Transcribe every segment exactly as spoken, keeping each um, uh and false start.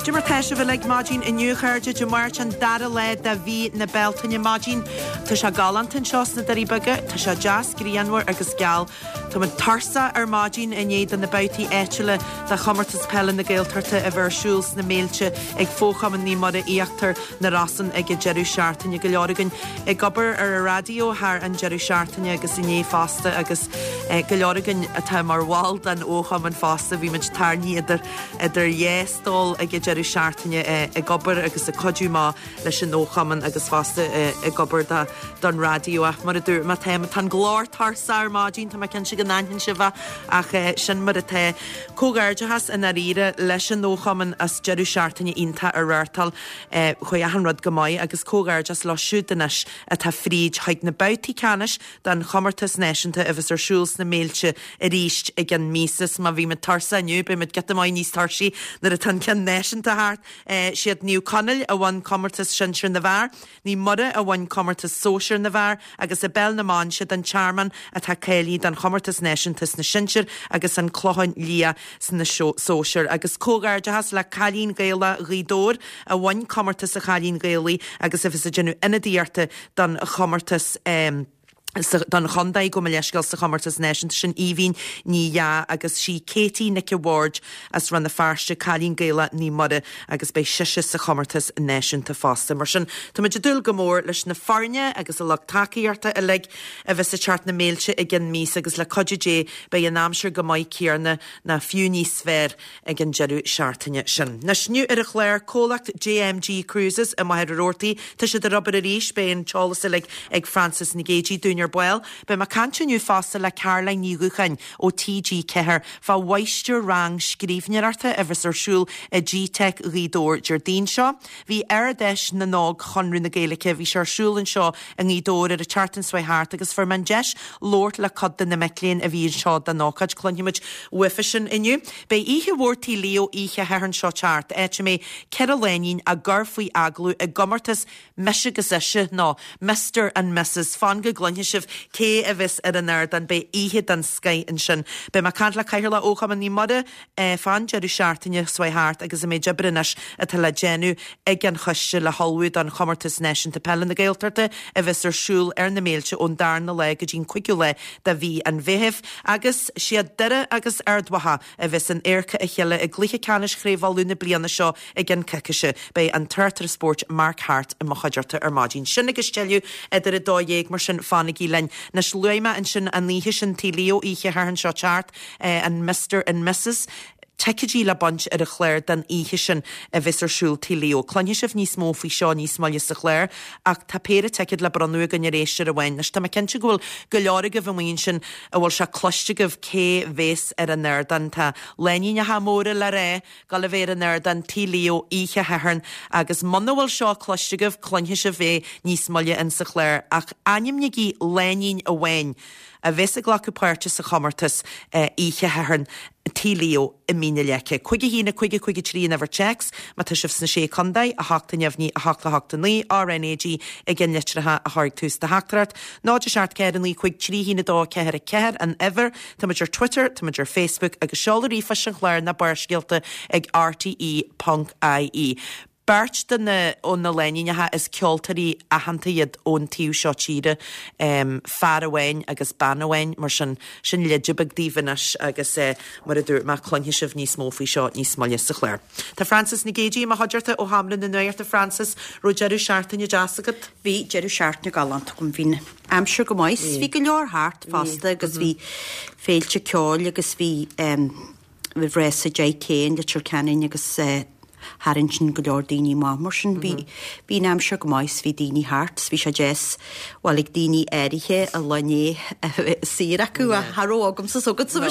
Dimmer teise bhfuil mágin in nuúchairde de mairt an dara le da bhí na beltainne mágin tá se galantin seos na darí bige tá se jazz gríanhar agus geall tá man tarsa ar mágin in éad an na bautí éitiile da chamartas pellan na géaltarta a bheirsúls na méilte ag fócham an ní mada íachtar na rasan ag Jeru Seartainne go leorgan ag gobar ar a radio haar an Jeru Seartainne agus iné fásta agus go leorgan atá mar bháil an ócham an fásta bhí man tarní idir idir dhéstal ag Jeru Seartainne ag gobar agus a codú má leis an óchaman agus fásta ag gobar don radio ach mar a dúr má téim tan glár tarsa ar mágin tá cin si go náin si bha ach sin mar a té cógairdeachas in a ríre leis an óchaman as Jeru Seartainne ínta ar rartal chuoi a hanrad gomáid agus cógairdeas lá siúdanis a tá fríd haid na bautí canis dan chamartas náisianta a bheits ar siúls na méilte a ríist ag an mísas má bhí me tarsa aniu be me get mai níos tarsaí na a tan cin náisianta hart siad níú canil a bhain chamartas sinseir na bhar ní mura a bhain chamartas sóisiir na bhar agus a bell na máin siad an charman a tá céilí dan chamartas náisiantas na sinseir agus an chlóhain lia san na sóisiir agus cógairdeachas le chalín gaila rídór a bhain chamartas a chalín gailí agus a bheits a genú ina díarta dan chamartas um, dan chondaig go me leisgal sa chamartas náisianta sin íhín ní ja agus sí Katie Nicky Ward as ran na farste chalín gaila ní mada agus bei siise sa chamartas náisianta fásta mar sin tá me dul gomór leis na farne agus a lag takeíarta a leg a bheits a chart na méilte ag an mís agus le codidé bei an námsir gomáid cíarna na fiúní sfér ag an Jeru Seartainne sin. Na sniu ar a chléir cólacht J M G Cruises a maithir rórtaí tá si de robar a ríis bei an Charles ag ag Francis Ngéji Dúnior Well, be ma cantiniu fásta le Caroline Níguchain ó T G Ceher fá waistir rang scríbnearta a bheits ar siúl a G-Tech rídór Jardín seo. Bhí ar deis na nág chonrú na Gaeilge bhí se ar siúl an seo a ngídór ar a chartan swahart agus for man deis Lord le codda na Mecléin a bhí seo da nácad clonimiid wifisin inniu. Bei ihe wórtí Leo ihe heran seo chart éte mé Caroline a garfuí aglú a gomartas meise gazise ná Mister and Missus fan go glonne cé a bheits ar an air dan be ihe dan Sky in sin. Be ma cant le caithir le ócham an ní mada fan Jeru Seartainne swahart agus a mé jebrinnis a tal le genu ag an chuiste le holwyd an chamartas náisianta pellan na Gaeltarte a bheits ar siúl ar na méilte ón darna le go dín cuigiú le da bhí an bhéhih agus siad dere agus ardwaha a bheits an airca a cheile a gluiche canis chréhvalú na bliana seo ag an ceiciise bei an Turtar Sport Mark Hart a mochajarta ar mágin. Sin agus stelliú idir a dóéag mar sin fannig Len nas luima an sin an líhe sin tí Leo ihe haran seo chart an Mister and Missus Tecidí le bunch ar a chléir den ihe sin a bheits ar siúl tí Leo. Clonne sibh níos mó fao seo níos máile sa chléir ach tá péire teicid le branú gan rééisir a bhain. Nas tá cinnte gohfuil go leorige bh mhaon sin a bhfuil se cloiste goh cé bhés ar an air dan tá leníine ha móra le ré gal a bhéir an air dan tí Leo ihe hearn agus manna bhfuil seo cloiste goh clonne se bvé níos máile in sa chléir ach animnigí lenín a bhain a bheits a ghlacha páirte sa chamartas ihe hearn tí Leo i mína leice. Cuige hína cuige cuige trí never checks, ma tá sibh sna sé condaid a hachta neamhní a hachta hachta ní R N A G a gin litratha a háig tús de hachtarart. Náidir seart ceir an lí cuig trí hína dá ceir a ceir an ever, tá maidir Twitter, tá maidir Facebook agus seolarí fa sin chléir na barsgialta ag R T E dot I E. Bart den ón na leníinethe is ceoltarí a hananta iad ón tíú seo tíre um, fear ahhain agus ban ahhain mar sin sin leidebag díhanis agus eh, mar a dúr má clonne sibh níos mó faoi seo níos máile sa chléir. Tá Francis Ngéji má haidirta ó Hamlin na nuirta Francis ro Jeru Seartainne deasagad. Bhí Jeru Seartainne galant gom bhín amsir go mais bhí go leor hart fásta agus bhí féilte ceáil agus bhí um, bhí bhreis a J K le Turcanin agus uh, harin sin go leor daoine má mar sin bhí bhí amsir go mais bhí daoine hart bhí se jazz bhil ag daoine éirithe a lené sír acu a harógam sa sogad sa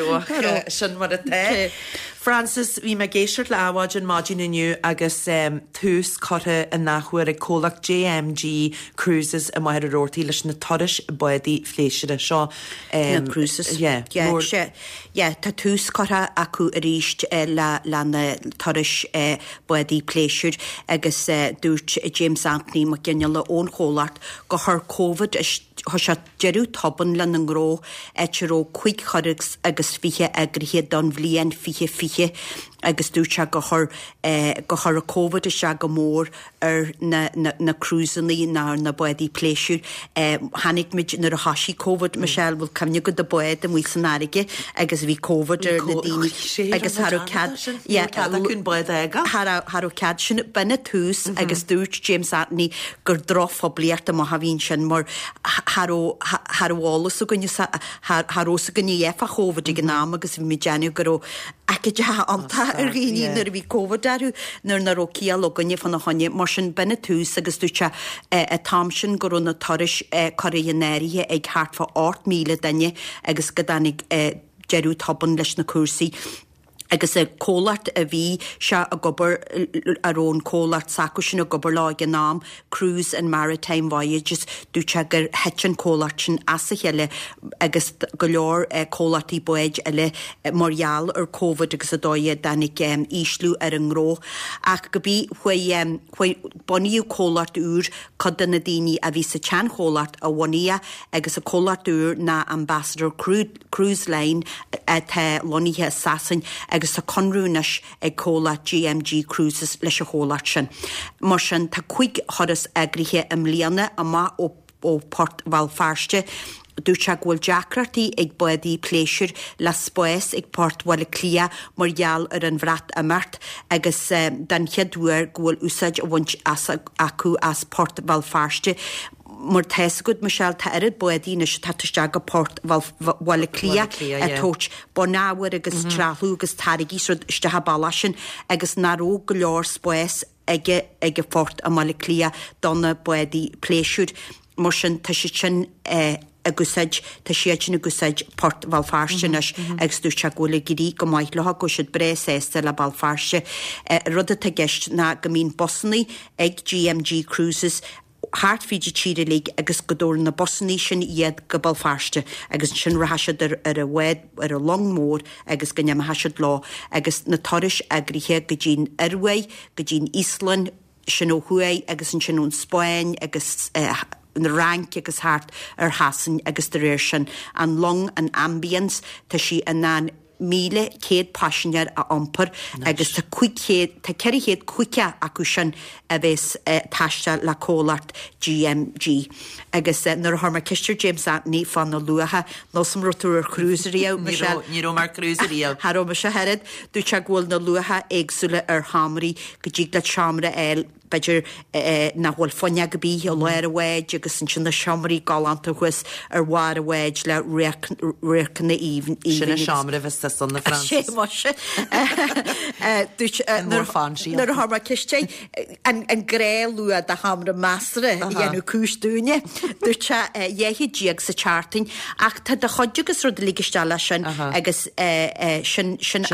se sin mar a té. Francis, bhí me géisirt le áhaid an mágin inniu agus um, tús cotha a nachhuair ag cólach J M G Cruises a maithir a rórtaí leis na toris buí fléisiire seo. Um, Cruises? Yeah. Yeah, more... yeah, tá tús cotha acu a ríist uh, le, le na toris uh, buí pléisiúr agus uh, dúirt uh, James Anthony má gnne le ón chólart go thar COVID se jeú toban le an gró etró chuig choragus agus fiche agrithe don bblion fiche fiche agus dúte go chur go chur a COVID se go mór ar na cruúsannaí ná na buí pléisiú hanig mid nar a hasí COVID me sell bhfuil cemne go de buid a mí san aige agus bhí COVID ar na daine agus chun buid aige Harú cead sin bena túús agus dúirt James Anthony gur drof a bliart am ha vín sin mar Harhálas a gonne Harrósa gonne éfa COVID ag ná agus bhí mé déanú go Ake de anta ar rií nar bhí COVID darú nar na roíal a gonne fan na honne mar sin bena túús agus dúte a tam sin go na toris chorénéirithe ag hartfa ácht míle danne agus go danig jeú taban leis na cuasaí. Agus a cólart a bhí se a gobar arón cólart sacu sin a gobar lá an nám Cruise and Maritime Voyages dúte gur hetin cólart sin as a heile agus go leor cólartí buid eile marall ar COVID agus a dóide danig íslú ar an gró ach go bí chuoi buíú cólart úr chud na daoine a bhí sa tean cólart a bhaíe agus a cólart úr na Ambassador Cruise Line te loníthe sasan agus a conrúnas ag cóla G M G Cruises leis a hólaat sin. Mar sin tá chuig choras agrithe am líana a má ó Port Valfarste dúte ghfuil deacratí ag buí pléisiúr le spóis ag Port Walla Clia margheall ar an bhreat a mert agus den cheadúir ghfuil úsáid a bhaint acu as Port Valfarste mar teis good Michelle ta erid buí na se tatiste go Port Walla Clia a tót bonáhar agus tralú agus tarigí iste ha ballasin agus naró go leor spóis ige ige Port a Walla Clia donna buí pléisiúr mar sin ta se sin a gusaid tá siad na gusaid Port Valfarstenas agus dúte gola gurí go maiid letha go siad brés éiste le Valfarste rud a gist na go mín Bosnaí ag G M G Cruises Hart fidi tíre lig agus godóir na Bosnaí sin iad go Balfarste agus sin rahasiad ar a wed ar a long mór agus go neam hasiad lá agus na toris agrithe go dín Irway go dín Ísland sin ó Huay agus an sin ón Spáin agus na rank agus hart ar hasan agus de réir sin an long an ambience tá si an ná míle céad pasisiar a ampur agus tá cuichéad tá ceirichéad cuice acu sin a bheits taiste le cólart G M G agus nar thar mar cisteir James Anthony fan na luatha nó sam rotúr cruiserí ní mar cruiserí Haró me se head dúte ghfuil na luatha agsúla ar hamraí go dtí le seamra eil beidir na bhfuil fonne go bí o leir a bhid agus an sin na seamarí galanta chuis ar bhhar a bhid le récan na íhan sin na seamra bheits san na Francis nar fan sí nar thar mar ciste an gré lua de hamra measra dhéanú cúsúne dúirte dhéhidíag sa charting ach tá de choidegus rud lígiste lei sin agus sin sin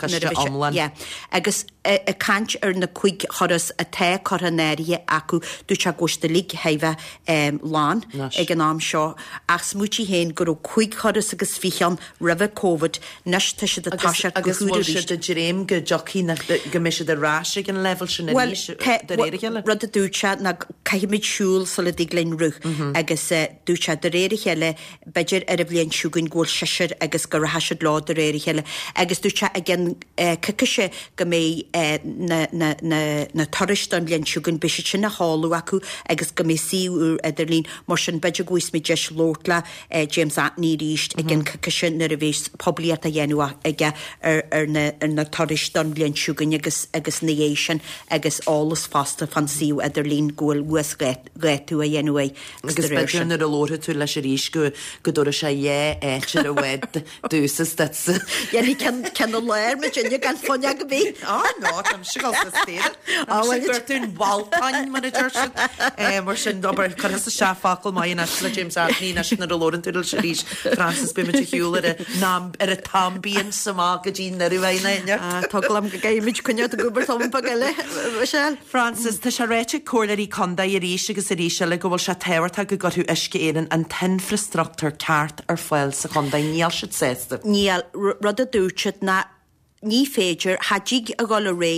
agus a cant ar na chuig choras a te coronérie acu dúte gosta lí heimheh lán ag an nám seo ach smútí héin gur chuig choras agus fichan rih COVID nes te se atá agus de réim go joí go mis de ráise an level sin rud a dúte na caiimiidsúl sola d glen ruch agus dúte de réiri heile beidir ar a bblion siúgann ggóil seir agus go rahaisiid lá de réiri heile agus dúte gin ciise go mé na toristan blian siúgann be sin na háú acu agus go mé siúr idirlín mar sin beidir gois mé deis lótla James Anthony ríist ag gin ciise na a bhés pobliat a dhéanú ige ar na toristan blian siúgann agus agus nééis agus álas fasta fan siú idirlín ggóil uas gréú a dhéanú agus beidir ar a lóra tú leis a ríis go godora sé dhé éit se a bhid dúsas datsa. Dhéanaí cen léir me dénne gan fáine go bhí? Á ná am si gal sa tún Baltáin mar a mar sin dobar chu a seafacail mai na le James Anthony na sin ar a lóran túil se rís Francis Bimime hiúil ar ar a tambíon samá go dtín na ruhhaine. Tálam go gaimiid cunne a gobar tom pa geile se. Francis tá se réite cuairí conda i ríis agus a ríise le go bhfuil se tehairta go gothú isce éan an tinfrastructar ceart ar foiil sa chunda níl si sésta. Níl rud a dúteid na ní féidir hadíigh a gáil ré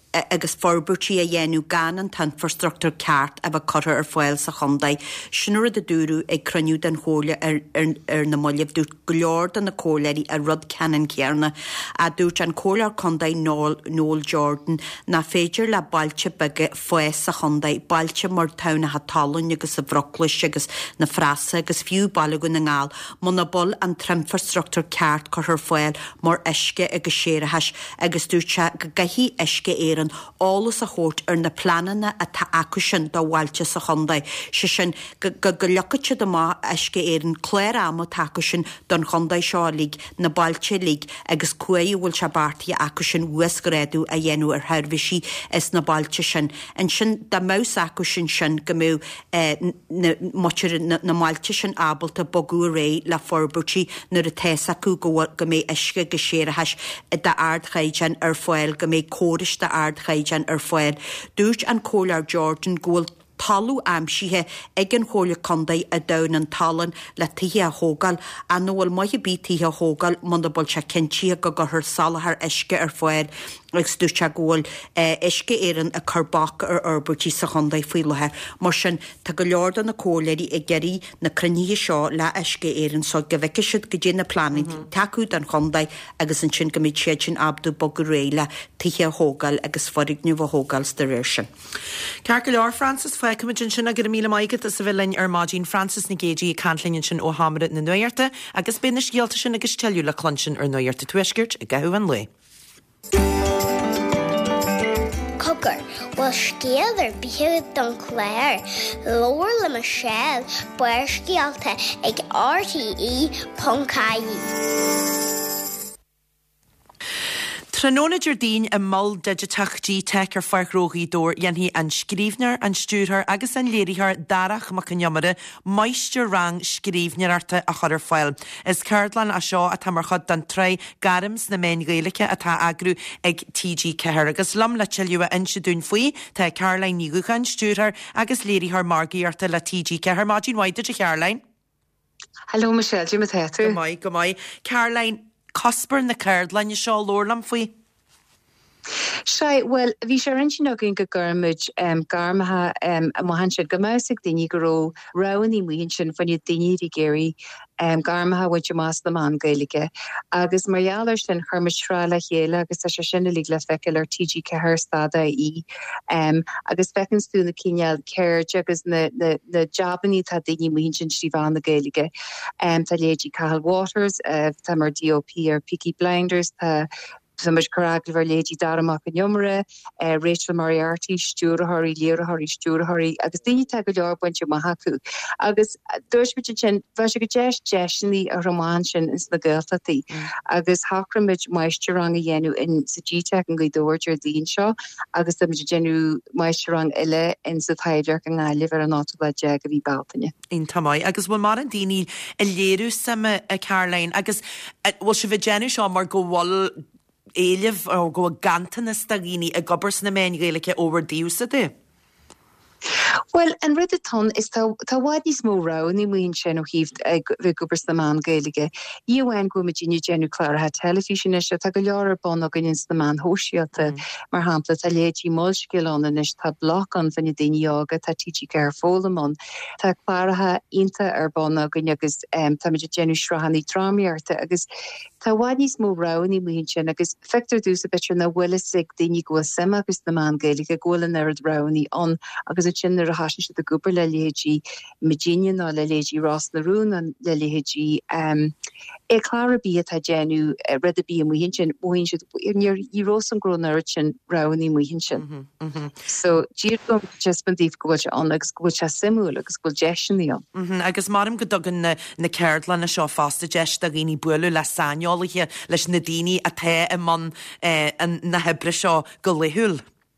agus forbertí a dhéanú gan an infrastructure ceart a bh cotar ar foiil sa chondaid. Sinúir a dúrú ag cruniú den hóla ar, ar, ar na molleh dút goleor an na cóléirí a rud ceann cearna a dút an cólar condaid Noel Jordan na féidir le bailte bige foies sa chondaid, bailte mar tana ha talún agus a bhroclis agus na frasa agus fiú balagun na ngáil, má na bol an infrastructure ceart cotar foiil mar eisce agus séiretheis agus dúrte go gaithí eisce éan álas a hót ar na planana a tá acu sin do bhailte sa chondaid. Se sin go go lecaite do má eisce éan cléir am tacu sin don chondaid seo líg na bailte líg agus cuaí bhfuil se bartaí acu sin uasgréadú a dhéanú ar tharbhisí is na bailte sin. An sin da más acu sin sin go mú na mailte sin ábalta bogú ré le forbertí nuair a téas acu go go mé eisce go séiretheis de ardchaidan ar foiil go mé córis de ardchaidan ar foiil. Dúirt an cólar Jordan ghfuil talú amsíthe ag an chóla condaid a dain an talan le tithe a hógal a nóhfuil maithe bí tithe a hógal man bol se cinntíí go go thur salathar eisce ar foiil agus dúirte ghfuil eisce éan a chubach ar orbertí sa chondaid faoilethe. Mar sin tá go leor an na cóléirí i geirí na cruníthe seo le eisce éan so go bhheice siad go dtí na planin taú an chondaid agus an sin go méid siad sin abdú bog réile tithe a hógal agus forigniú a hógal de réir sin. Cear go leor Francis fe cumidjin sin a gur míle maigad a sa bhilinn ar mágin Francis na géidí canlinn sin ó Hamara na nuirte agus bena scialta sin agus teú le clonsin ar nuirte tuisgirt a gahu an le. Cogur, well scéal ar bíhe don chléir, lóir le mar sell, buir scialta ag R T E Poncaí. Tróna Jardín a mol digitachtí tecar farchrógaí dór dhéanhí an scríbnear an stúrthar agus an léirithar darach mac an yomara meistear rang scríbnearta a chodar foiil. Is Cardlan a seo a tamarchad dan trei garams na main gaelice a tá agrú ag T G Cehair agus lam le tiilua inse dún faoi tá Caroline Níguchan stúrthar agus léirithar margaíarta le T G Cehair mágin waide a Caroline. Hello Michelle, Jim at Go mai, go mai. Caroline, Cosper na Cardlan seo lórlam faoi? Shai, well, vi sé rinsin agin go gurmid um, garmaha um, a mohan siad gomausig dini goró rauni muhin sin fanny dini di geri um, garmaha went mas na man gailige. Agus marialar sin hermid shrala héla agus a sinna lig le fekel ar T G Cehair stada i um, agus fekins tú na Kenyal Care agus na, na, na jobani ta dini muhin sin shrivan na gailige. Um, ta leji Cathal Waters, uh, tamar D O P or Peaky Blinders, ta so much correct ver lady Daramak and Yumre, uh, Rachel Moriarty, Stuart Hurry, Lera Hurry, Stuart Hurry, agus dini tag a job when you mahaku. Agus dosh which chen vasha jesh jeshni a romanshin is the girl that the agus hakramage maisturang yenu in Sajita and Gidorger Dean Shaw, agus the genu maisturang ele in the Tiger and I live and not about Jaggery Baltanya. In Tamai, agus will Maran Dini a Leru Sama a Caroline, agus will she Virginia Shaw mar go wall Éileh ó go gantainna stagíní a gobars na main gaelice over díúsa de? Well, and Redditon is ta wadi smó ra ni muin sin ó híft vi gobers na man gailige. Iwan go me Gini Jenny Clara ha television is ta go lear bon og ins na man hóisiata mar hapla ta leji molskil an is ta block an fan dini yoga ta T G Cehair fólamon. Ta Clara ha inta ar bon og agus um, ta me Jenny Shrahani dramiarta agus ta wadi smó ra ni muin sin agus fector dus a bitre na willisig dini go sem agus na man gailige golan er rani on agus a chin a hasin si the gober le leji Virginia na le leji Ross na Rún an le leji um e Clara bí a genu red bí mu hinchin mu hin near I Rossam gro nurchin rani mu hinchin so G just been dif go on agus go simú agus go jesin on agus marm go dogan na na Cardlan a seo fasta jeist a gini buú le sanolaige leis na dini a te a man na hebre seo go lehul.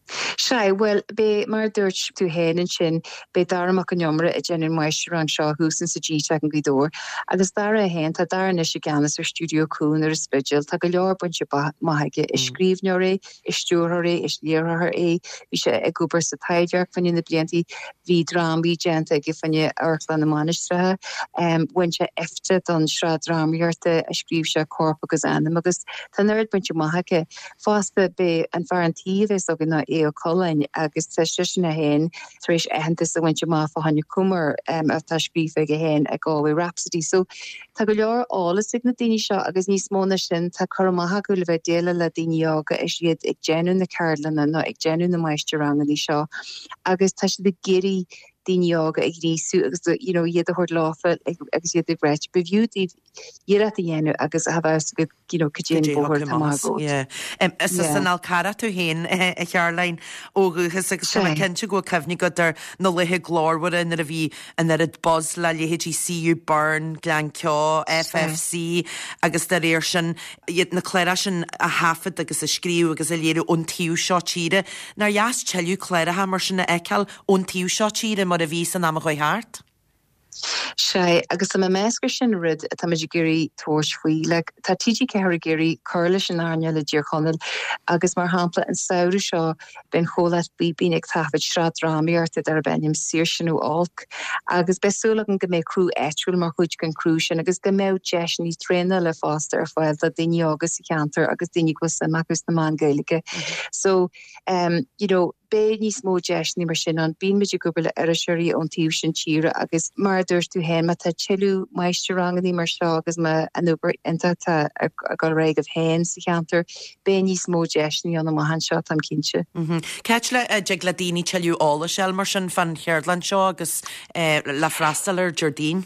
Shai, well, be mar dúirt tú héin an sin be darach an jomra a gen an meister an seo húsan sa G-Tech an gidór, agus dar a hen tá dar is ganas ar Studio Cún ar a spidil, tá go leor buint se maige is scríbneir é, is stúr é, is léarthar é, bhí sé ag gobar sa taideach fan in na blianttí hí drámí genta ag fanne Airlan na Manistrathe, um, when se efte don sra drámíirte a scríb se corp agus anam, agus tá nerd buint se maige fásta be an farantíð is a gna é o Colin agus te na hen éis ehananta a winse má fa hanne cumar um, a tá scrífa go hen ag Galway Rhapsody. So tá go leor ála sig na daoine seo agus níos móna sin tá chomaha go le bheith déile le daoine aga is iad ag genú na Caroline nó ag genú na meister rangaí seo agus tá si de géirí daoine aga ag rísú agus you know, iad a chuir láfa agus iad ag breit beviú iad a dhéanú agus a bheith go you know, codéan bóhar tamagó. Is san Alcara tú héin a chearlain óguchas agus sem cinnte go cefnig go ar nó lethe glórhar in a bhí an ar ad bos le léhétí C U Burn, Glenceá, F F C agus dar éir sin iad na cléire sin a hafad agus a scríú agus a léirú ón tíú seo tíre. Nar jas teilú cléire ha mar sinna eiceal ón tíú seo tíre mar a ví san am chuoi hart? Shai, agus am a meascar sin rid a tamid géirí tóir faoi, le tá tídí ceir géirí curla sin airne le dír chonel, agus mar hapla an saoire seo ben cholat bí bín ag tafid sra drámíart ar bennim sir sinú alc, agus besúla an go mé crú etrúil mar chuid gan crú sin, agus go mé deis ní tréna le fásta ar fáil le daine agus i cantar agus daine go sem agus na man gailige. So, um, you know, be ní smó deis ní mar sin an bín meidir gobal ar a sirí ón tíú sin tíre agus mar dúirt tú hen ma tá tiilú meister ranganí mar seo agus ma an uber inta tá a go réig of hen sa cantar be ní smó deis ní an ma han seo am cinse. Keit le a dig le daoine tiilú ála sell mar sin fan Cheardland seo agus le freastal ar Jardín?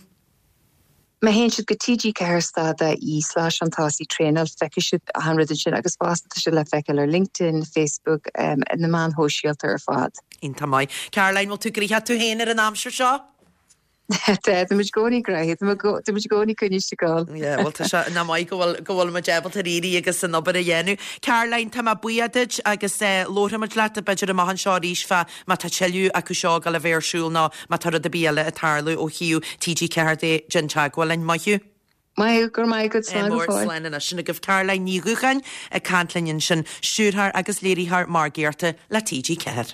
Ma hen siad go tídí ceirstad í slash an tásí trénal feice siad a hanrad sin agus básta si le feiceil ar LinkedIn, Facebook um, na man hóisialtar ar fad. Inta mai. Caroline, will tú gríthe tú héin ar an amsir seo? Tá muid gcónaí graith, tá muid gcónaí cynnis gáil. Yeah, well, tá na mai gohfuil ma jebal a ríri agus an obair a dhéanú. Caroline, tá ma buiadid agus lóramid leat a beidir a mahan seo ríis fa ma tá teilú acu seo gal a bhéirsúil ná ma tar a bíala a tarlú ó hiú T G Ceardé gentagháil maiú. Mai gur mai go slán go fáil. Mór slán sinna goh Caroline ní guchain a cantlainn sin siúrthar agus léirithar mar géirte le T G Ceard.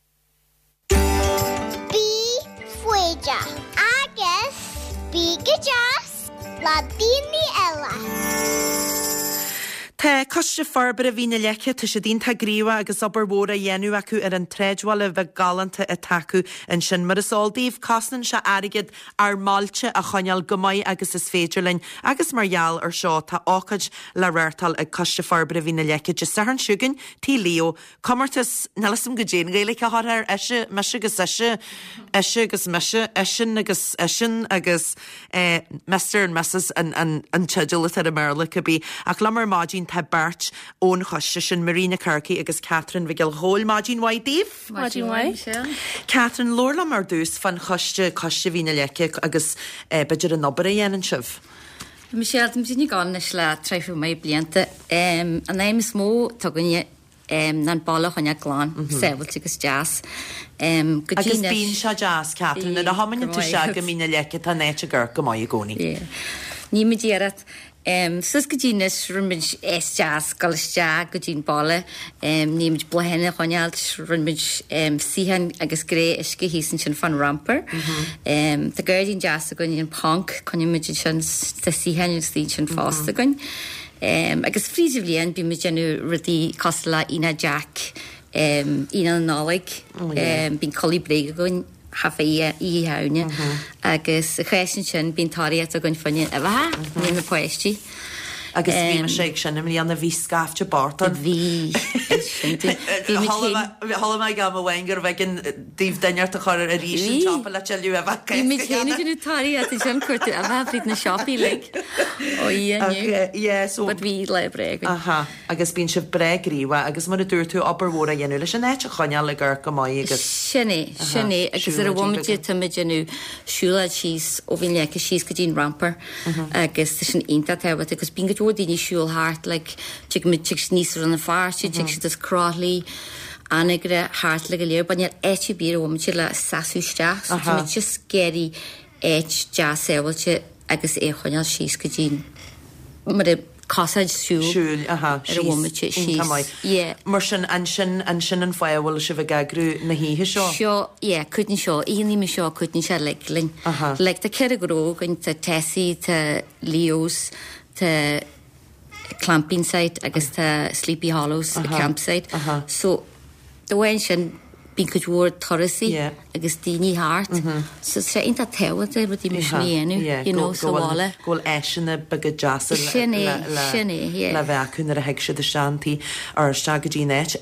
Bí fuide agus bí go deas le daoine eile. Tá coiste farbar a bhína leice tu sé dín tá gríomha agus obair móra dhéanú acu ar an tréidhil a bheith galanta a taú an sin mar is áldíomh casnan se airigid ar máilte a choneal gomaid agus is féidirlinn agus margheall ar seo tá ácaid le réirtal ag coiste farbar a bhína leice de sahan siúgan tí Leo Commartas nelasam go déan gaile a thar eise meise agus eise eise agus meise eisin agus eisin agus Mister and Missus an an teideal ar a merla cabbí ach lamar mágin tá bart ón choiste sin Marina Kirky agus Catherine Vigil Hall mágin waidíh? Mágin waid. Catherine, lórla mar dús fan choiste coiste bhína leice agus beidir an obair a dhéanaan sibh. Michelle, dim sin gan is le treifu mé blianta. Um, an éim is mó tuganne um, nan ballach an glán, sebalt agus jazz. Um, agus bín se jazz, Catherine, a hamann tú se go mína leice tá néite gur go mai gcónaí. Ní mi dírat. Um, Sus go dtínas runmid es jazz galiste go dtín balle um, nímid blahenne chonealt runmid um, sihan agus gré isce hísan sin fan ramper. Mm-hmm. um, Tá gairdín jazz a gon an punk conimid sin tá sihan tí sin fásta gon. Um, agus frísih líon bí mi genú rudí cosla ina Jack um, ina nálaigh oh, yeah. um, bín colí brega gon hafa í í haune agus a chrésin sin bín táíat a gon fanine a bheit ní na poisttí. Agus bhí me sé sin am líanana bhí scafte bartan. Bhí. Thola mai gam a bhaingur bheitgin díomh daineart a chuir a rísin teapa le teú a bheith. Bhí mé chéanana gonú táíat i sin chuirte a bheit bhíd na seopí le ó dhéanú. Bud bhí le breg. Aha, agus bín sibh bregríha agus mar a dúir tú obair mhór a dhéanú leis an éite choneal le gur go mai agus. Sinné, sinné, agus ar a bhhaimiide tuimiidirú siúla síos ó bhín leice síos go dtín ramper agus sin inta tebat agus bín go dí ní siúil hart, like, chick me chicks níos an na far, she chicks this crawley, anigre hartla go léir, ban éiti bí ó se le saúiste, so mit just geri éit jazz séhailte agus é chuineal síos go dín. Mar e Cossaid siúl. Siúl, aha. Ar a womite síos. Yeah. Mar sin an sin an sin an fáhil se bh gagrú na híthe seo. Seo, yeah, cúdni seo, íoní me seo cúdni se leglin. Aha. Leg ta ceir a gróg, yn ta Tessie, ta Leos, ta Clamping Site, agus ta Sleepy Hollows, the campsite. Aha. So, the wein sin bín could word Torresi, Yeah. agus Dini Hart. So, sé inta tewa te, rydí mi shmienu, you know, so wala. Gól eisina bagad jasa Sinné, sinné, yeah. Le bheacún ar a heag siad a seantaí ar sta go dtín éit.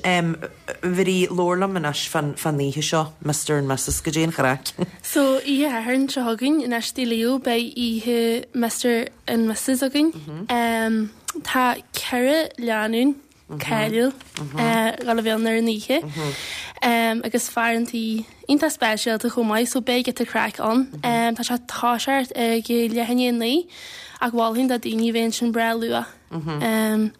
Bhí lórlam an as fan níthe seo, Mister and Missus go dtíon charac. So, ihe hairn se hagan in eistí leo bei ihe Mister and Missus hagan. Um, Tá ceire leanún, ceilil, gal bhéal nar níthe. Um, agus farantí inta spéisialta chumai, so bé get a crack on. Um, tá se táseart ag lehanné lí ag bháilhinn da daoine bhéin sin bre lua. Um,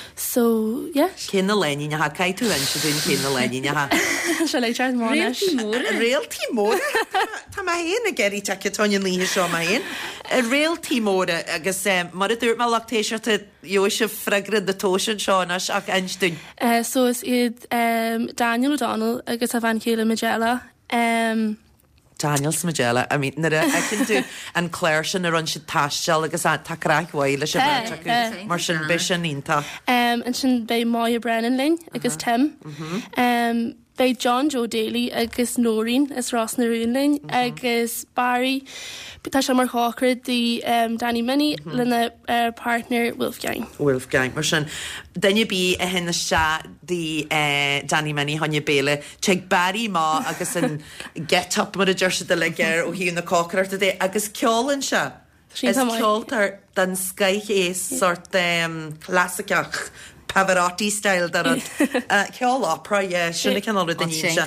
so, yeah. Cén na lenin ha cai tú an se dún cén na lenin ha. Se le teart máis. Réaltí móra? Tá ma héana a geirí take tóin líthe seo ma héin. Réaltí móra agus mar a dúirt má lactéisiirta jo se freigrad de tóisian seánas ach einstún. Uh, so is iad um, Daniel O'Donnell agus a van Chéile Magella. Um, Daniel Smagella, I mean, nara, I can do an Claire sin ar an si taisial agus a tacrach waile se bhe mar sin bisin ínta. Um, and sin bei Maya Brennan lin agus Tim. Um, bei John Joe Daly agus Noreen as Ross na Runlin agus Barry tá se mar chácra di um, Danny Minnie lena uh, partner Wolfgang. Wolfgang, mar sin danne bí a henna se di uh, Danny Minnie hanja béle check Barry má agus an get up mar a jeirse de le ger ó híú na cácar a dé agus ceolin se. Is ceoltar dan scaich é sort um, clásicach Pavarotti style dar an ceol opera, yeah, sinna ceanol a daní se.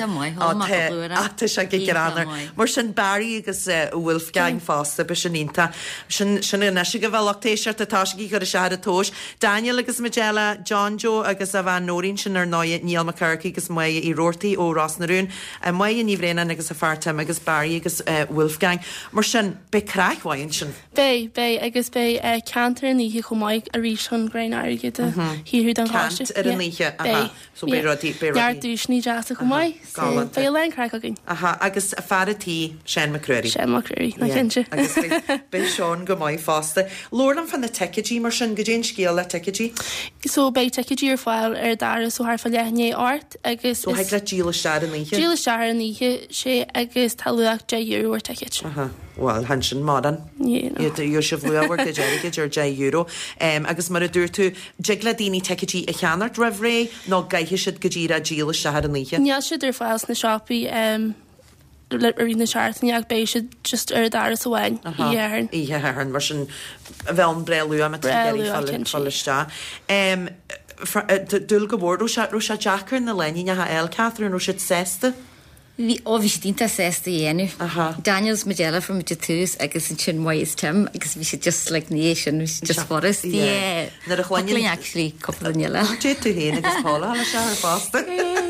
Ata se go grannar. Mar sin Barry agus Wolfgang fásta be sin ínta. Sinna neisi go bhfuil octéisiart atá go gur a sead a tóis. Daniel agus Magella, John Joe agus a bhean Noreen sin ar náid Neil McCurky agus muige i Rorty ó Ross na Rún. A muige ní bhréna agus a fartam agus Barry agus Wolfgang. Mar sin be crachhain sin. Bei, bei, agus bei cantar ní hi chumáig a rí sin grein airige de híú don Cant ar an líe, aha. So be rodí, be rodí. Jaar dús ní jazz a chumáig. Bei lein crack agin. Aha, agus a faratí Sean McCreary. Sean McCreary, na cinse. Agus be Sean go mai fásta. Lorlam fan na tecaidí mar sin go dén scéal le tecaidí? So bei tecaidí ar fáil ar dara so har fa lehanné art agus... So haig le díla sear an líe? Díla sear an líe sé agus talúach de euro ar tecaid. Aha. Well, han sin madan. Yeah, no. You're sure fluor the jerry or J euro. Um, agus mar a dúir tú jigla dini tecaidí a cheanart raibh nó gaiche siad go ddíra díla sear an líe? Níl siad ar fáils na shoppi um, le ar na seaartní ag bei siad just ar dar sa bhain í dhearn. Í dhearn, mar sin bhean breú am a geirí falliste. Um, dúil go bhór ro se Jackar na lenin ha el Catherine ro siad sesta? Vi ovistínta sesta dhéanú. Daniel's Magella from Jatús agus an sin Moyes Tim agus vi sé just like nation, vi just forest. Yeah. Na a chláin actually couple of nila. Dé tú héna agus Paula hala se ar fásta.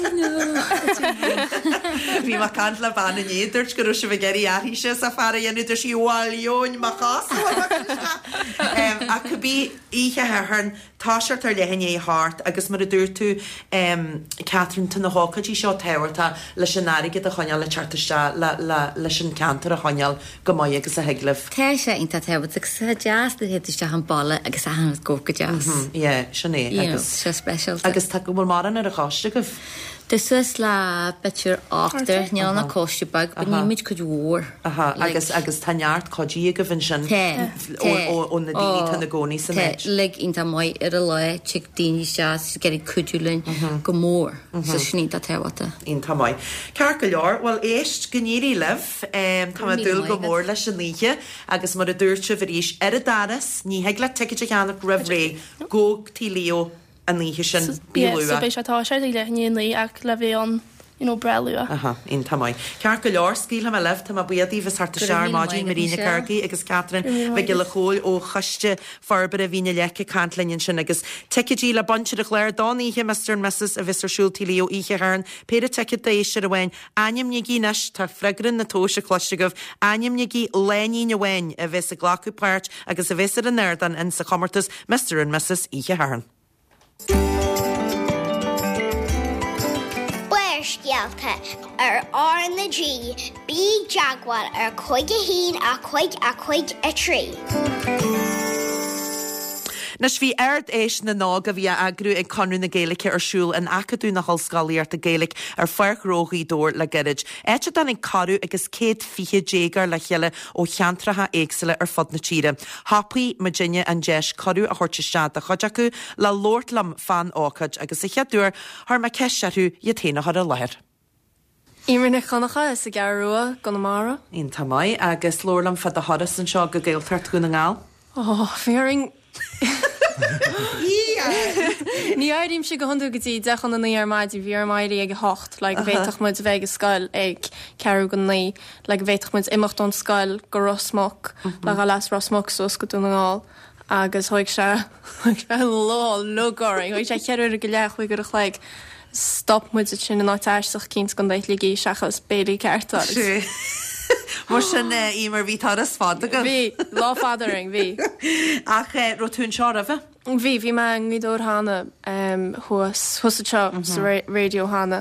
Bhí mar cant le banna néidir go se bh geirí ahí se sa fara dhéanú sí bháiljóin má chás. A go bí ihe hearn táseart ar lehanné hart agus mar a dúir tú Catherine tan na hácadí seo tehairta leis an áige a choneal le chartiste leis an cantar a choneal go mai agus a heglah. Tá sé inta tehair agus sa jazz de héiste an balle agus a hanad góca jazz. Ié, sinné agus sé special. Agus tá go bhfuil maran ar a cháiste goh. Dus is le betir átar neal na cóistebag, ba níimiid go dúór. Aha, agus agus tanart codí go bhain sin ó na daoine tan na gcónaí san éid. Le inta mai ar a le chick daoine se geirí cúdúlainn go mór sa sníta tehata. Ínta mai. Cear go leor, bhfuil éist gníirí leh tá dúil go mór leis an líe agus mar a dúirte bhríis ar a daras ní heag le teiciide cheannach raibh ré góg tí lío an líhe sin bíúa. So bei se tá sé le hní ach le bhéon you know, brelua. Aha, in tamai. Cear go leor scíl ha leh tá buadí bheits harta sear mágin Marina Kirky agus Catherine bheit le chóil ó chaiste farbar a bhíine leice cantlinn sin agus teidí le bonse a chléir dáíthe Mister and Missus a bhisar siúltíí ó ihe hán péidir teid éis se a bhhain aim ní gíneis tá fregrin na tóise cloistegah aim ní gí leí na bhhain a bheits a ghlacu páirt agus a bheits an airdan in sa commartas Mister and Missus ihe hán. Scialta ar ar na G, bí jaguar ar chuig a hín a chuig a chuig a trí. Nas bhí aird éis na nága bhí agrú ag conú na Gaelice ar siúl an acadú na hallscalaíart a Gaelic ar fearchrógaí dór le gerid. Éite dan ag carú agus céad fiche dégar le cheile ó cheantratha éagsile ar fod na tíre. Hapaí Virginia an Jeis carú a chuirtiste a chuideacu le Lordlam fan ácad agus i cheadúr thar me ceisiarú i téanachar a leir. Ímar chonacha is a garúa go na mara. Ín tamáid agus Lordlam fad a horas an seo go Gaeltart go na ngáil. Oh, fearing... Ní aidim si go honú gotí dechan na ar maidí bhí maidí ag hocht, le bhéach muid bheith a scail ag ceú go naí, le bhéach muid imimecht an scail go Rosmach le a las Rosmach sos go dúna ngáil agus thoig se lá logáing, chuid sé cheú a go leach chuig gur a chléig stop muid a sin an áteach cíns go déit ligí seachas béí ceartta. Mar sin ímar bhí taras fád go? Bhí, lá fadaring, bhí. Ach rotún seo a bheith? Bhí, bhí me ngidór hána thuas thusa sa radio hána.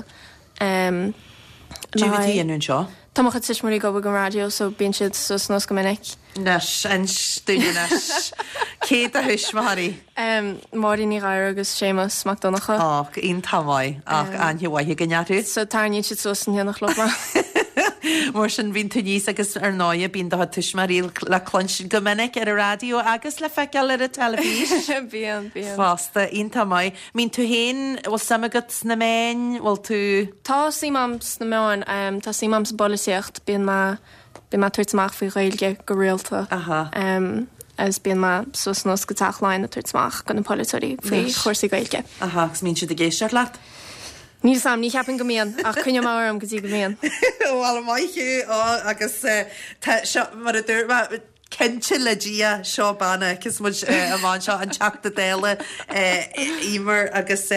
Dúhí anún seo? Táachcha tuis marí go an radio, so bíon siad sus nos go minic. Nes, an stúine nes. Cé a thuis marí? Máí ní gair agus sémas McDonachcha. Ach, on tamáid ach anhehaithe gnearú? So tarníonn siad sus an heannach loma. Mór sin bhín tú níos agus ar náide bín do tuis maríil le clonsin go minic ar a radio agus le feiceal ar a televís. Bíon, bíon. Fásta, on tamáid. Mín tú héin bhil samagat na main, bhil tú... Tá símams na meáin, tá símams bolisiacht bíon ma bí ma tuairtach faoi réilge go réalta. Aha. As bíon ma sus nos go taachláin na tuairtach gan na politorí faoi chóirsaí réilge. Aha, gus mín siad a géisteart leat? Ní sam ní cheapan go mííon ach cunne mar am gotí go mííon. Bhil maiithú á agus mar a dúir Kense le dia seo banna cos mu amán seo an teachta déile ímar agus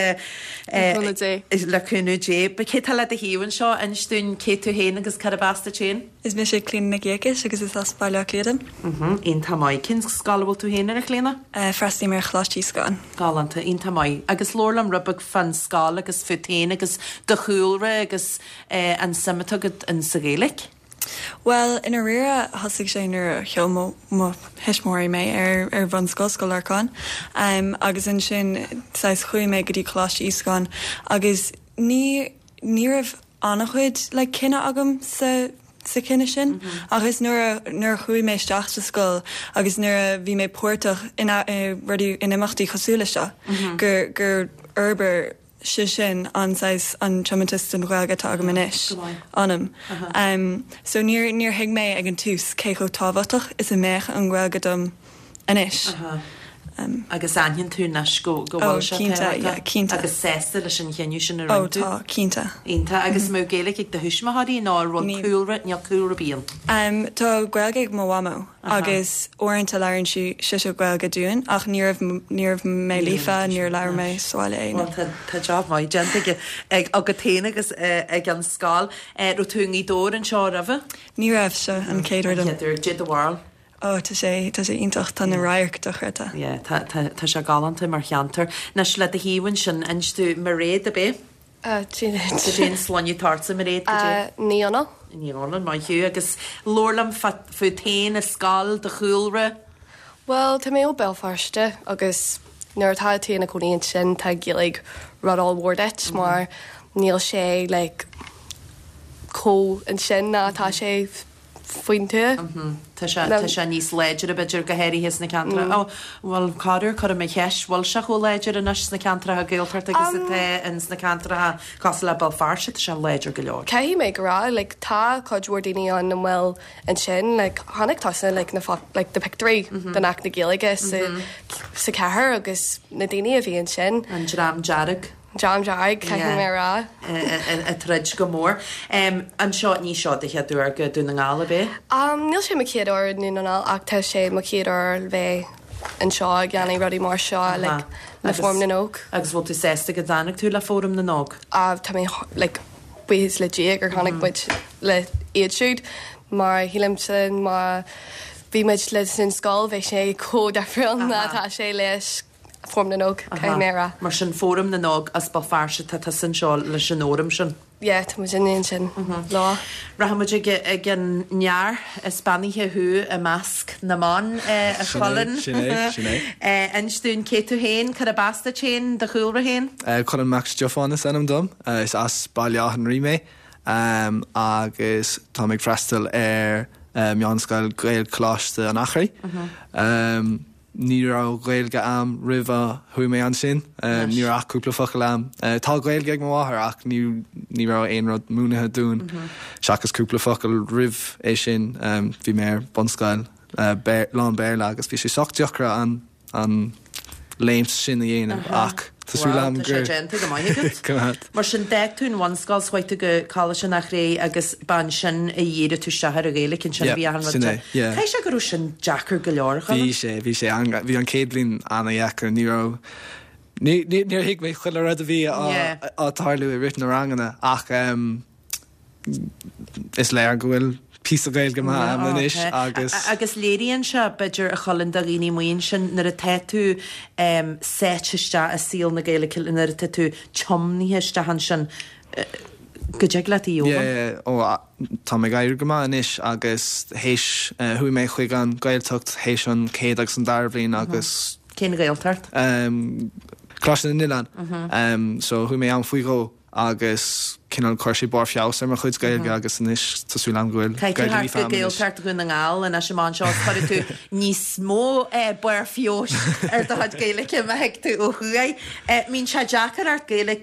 leúnú dé. Ba cé tal le a híhann seo anstún cé tú héana agus carabasta chéin? Is mé sé clín na géice agus is aspáile léan? Ín tamáid cin scalhil tú héanaar a chléna? Freistí mar chlátí sáin. Galanta ín tamáid. Agus lórlam rubag fan scáil agus futéin agus do chuúlra agus an samtagad an sa Gaelic? Well, in a rira hasig sé nuair cheolmó mo heismóí mé ar ar bhan scoscoil arcán, um, agus in sin sais chuí mé go dtí chlás íscán, agus ní ní rah annachchuid le cinenne agam sa sa cinenne sin, mm-hmm. agus nuair nuair chuí mé isteach sa scoil, agus nuair bhí mé póirteach ina rudí in imachtaí chosúla seo, mm-hmm. gur gur urbar si sin anáis an tramatist an bhilgatá go manis anam. Uh-huh. Um, so níor níor hiig mé ag an tús cécho táhaach is a méich an bhilgadom inis. Uh-huh. Um, agus aon tú nas go go bhil se cínta agus sésta leis an cheanú sin ó tá cínta. Ínta agus mó Gaelic ag de thuismathaí ná run cúra ne cúra bíon. Um, tá ghilgaigh má wamo agus orintanta leann si si ghilga dúin ach níorh níorh mé lífa níor leir mé sáile é. Tá job mai genta ag agad téine agus ag an scáil ru túí dór an seo raheh? Ní raibh se an céidir idir Jid bhil. Ó tá sé tá sé intach tan na rairc do chuta. Ié, tá se galanta mar cheantar. Nes le a híhann sin instú mar réad a bé? Dé sláinú tarsa mar réad Ní anna? Ní anna mai hiú agus lórlam fu tain a scáil de chuúlra? Well, tá mé ó Belfaste agus nuair tá tíana chuíonn sin tá gilig rudal wardit mar níl sé le có an sin ná tá sé fointe. Tá se níos léidir a beidir go héirí his na cantra. Ó bhfuil cáidir chu mé cheis bhil se chu léidir a nas na cantra a ggéiltart agus té ins na cantra cos le Belfast se léidir go leor. Caihí mé gorá le tá chuidúir daoine an an bhfuil an sin le tháinig tása le na de pictorí den nach na géalaige sa cethir agus na daine a bhí an sin. An dram dearag. Jam jaig ce mé rá a trid go mór. An seo ní seo de cheadú go dú na ngála bé? Níl sé céadú nu anál ach te sé má céadú bheith an seo gan rudí mar seo le na form na nóg. Agus bhil tú sésta go dánach tú le fóm na nóg? A tá mé buhís le dé gur chanig buid le iad siúd mar hilimsin má bhí meid le sin scáil bheith sé có defriil na tá sé leis form na nóg méra. Mar sin fóm na nóg as ba farse tá sin seo leis sin óm sin. Ié, tá sin sin lá. Rahamid gin near a Spaníthe thu a measc na man a cholan. Instún cé tú héin chu a basta chéin de chuúra héin? Colan Max Jofannas anam dom, is as bailachan rimé agus tá ag freistal ar meánscail gail cláiste an achraí. Ní rá gailge am rih thu mé an sin, ní aúpla focail am. Tá gailge ag máthair ach ní rá aon rud múnathe dún. Seachas cúpla focail rih é sin bhí mé bonscail lán béirle agus bhí sé sochtteachra an léimt sin a dhéanamh ach Tású am gur Mar sin deag tún bhanscáil swaite go cála sin nach ré agus ban sin a dhéad tú sethar a réile cin sin bhí an Cé se gurú sin Jackar go leor Bhí sé bhí sé bhí an céadblin anna dheachar níró níor hiic mé chuile rud a bhí átáirú i rit na rangana ach is léir gohfuil pí a gail go amis agus agus léiríonn se beidir a cholann a rií muon sin nar a teú séiteiste a síl na gaile nar a tú chomníheiste han sin go deag le í ó tá mé gaiir go inis agus héis thu mé chuig an gailtocht hééis an céad agus an darbhlín agus cén gailtart Cláis na Nilan so thu mé an faoigó agus cinál chuirsí bar fiás mar chuid gailge agus inis tasú am ghfuil gailtart gon na ngáil a sé má seo chuir tú níos mó buir fios ar doid gaalacha me heic tú ó chugaid. Mín se Jackar ar gaala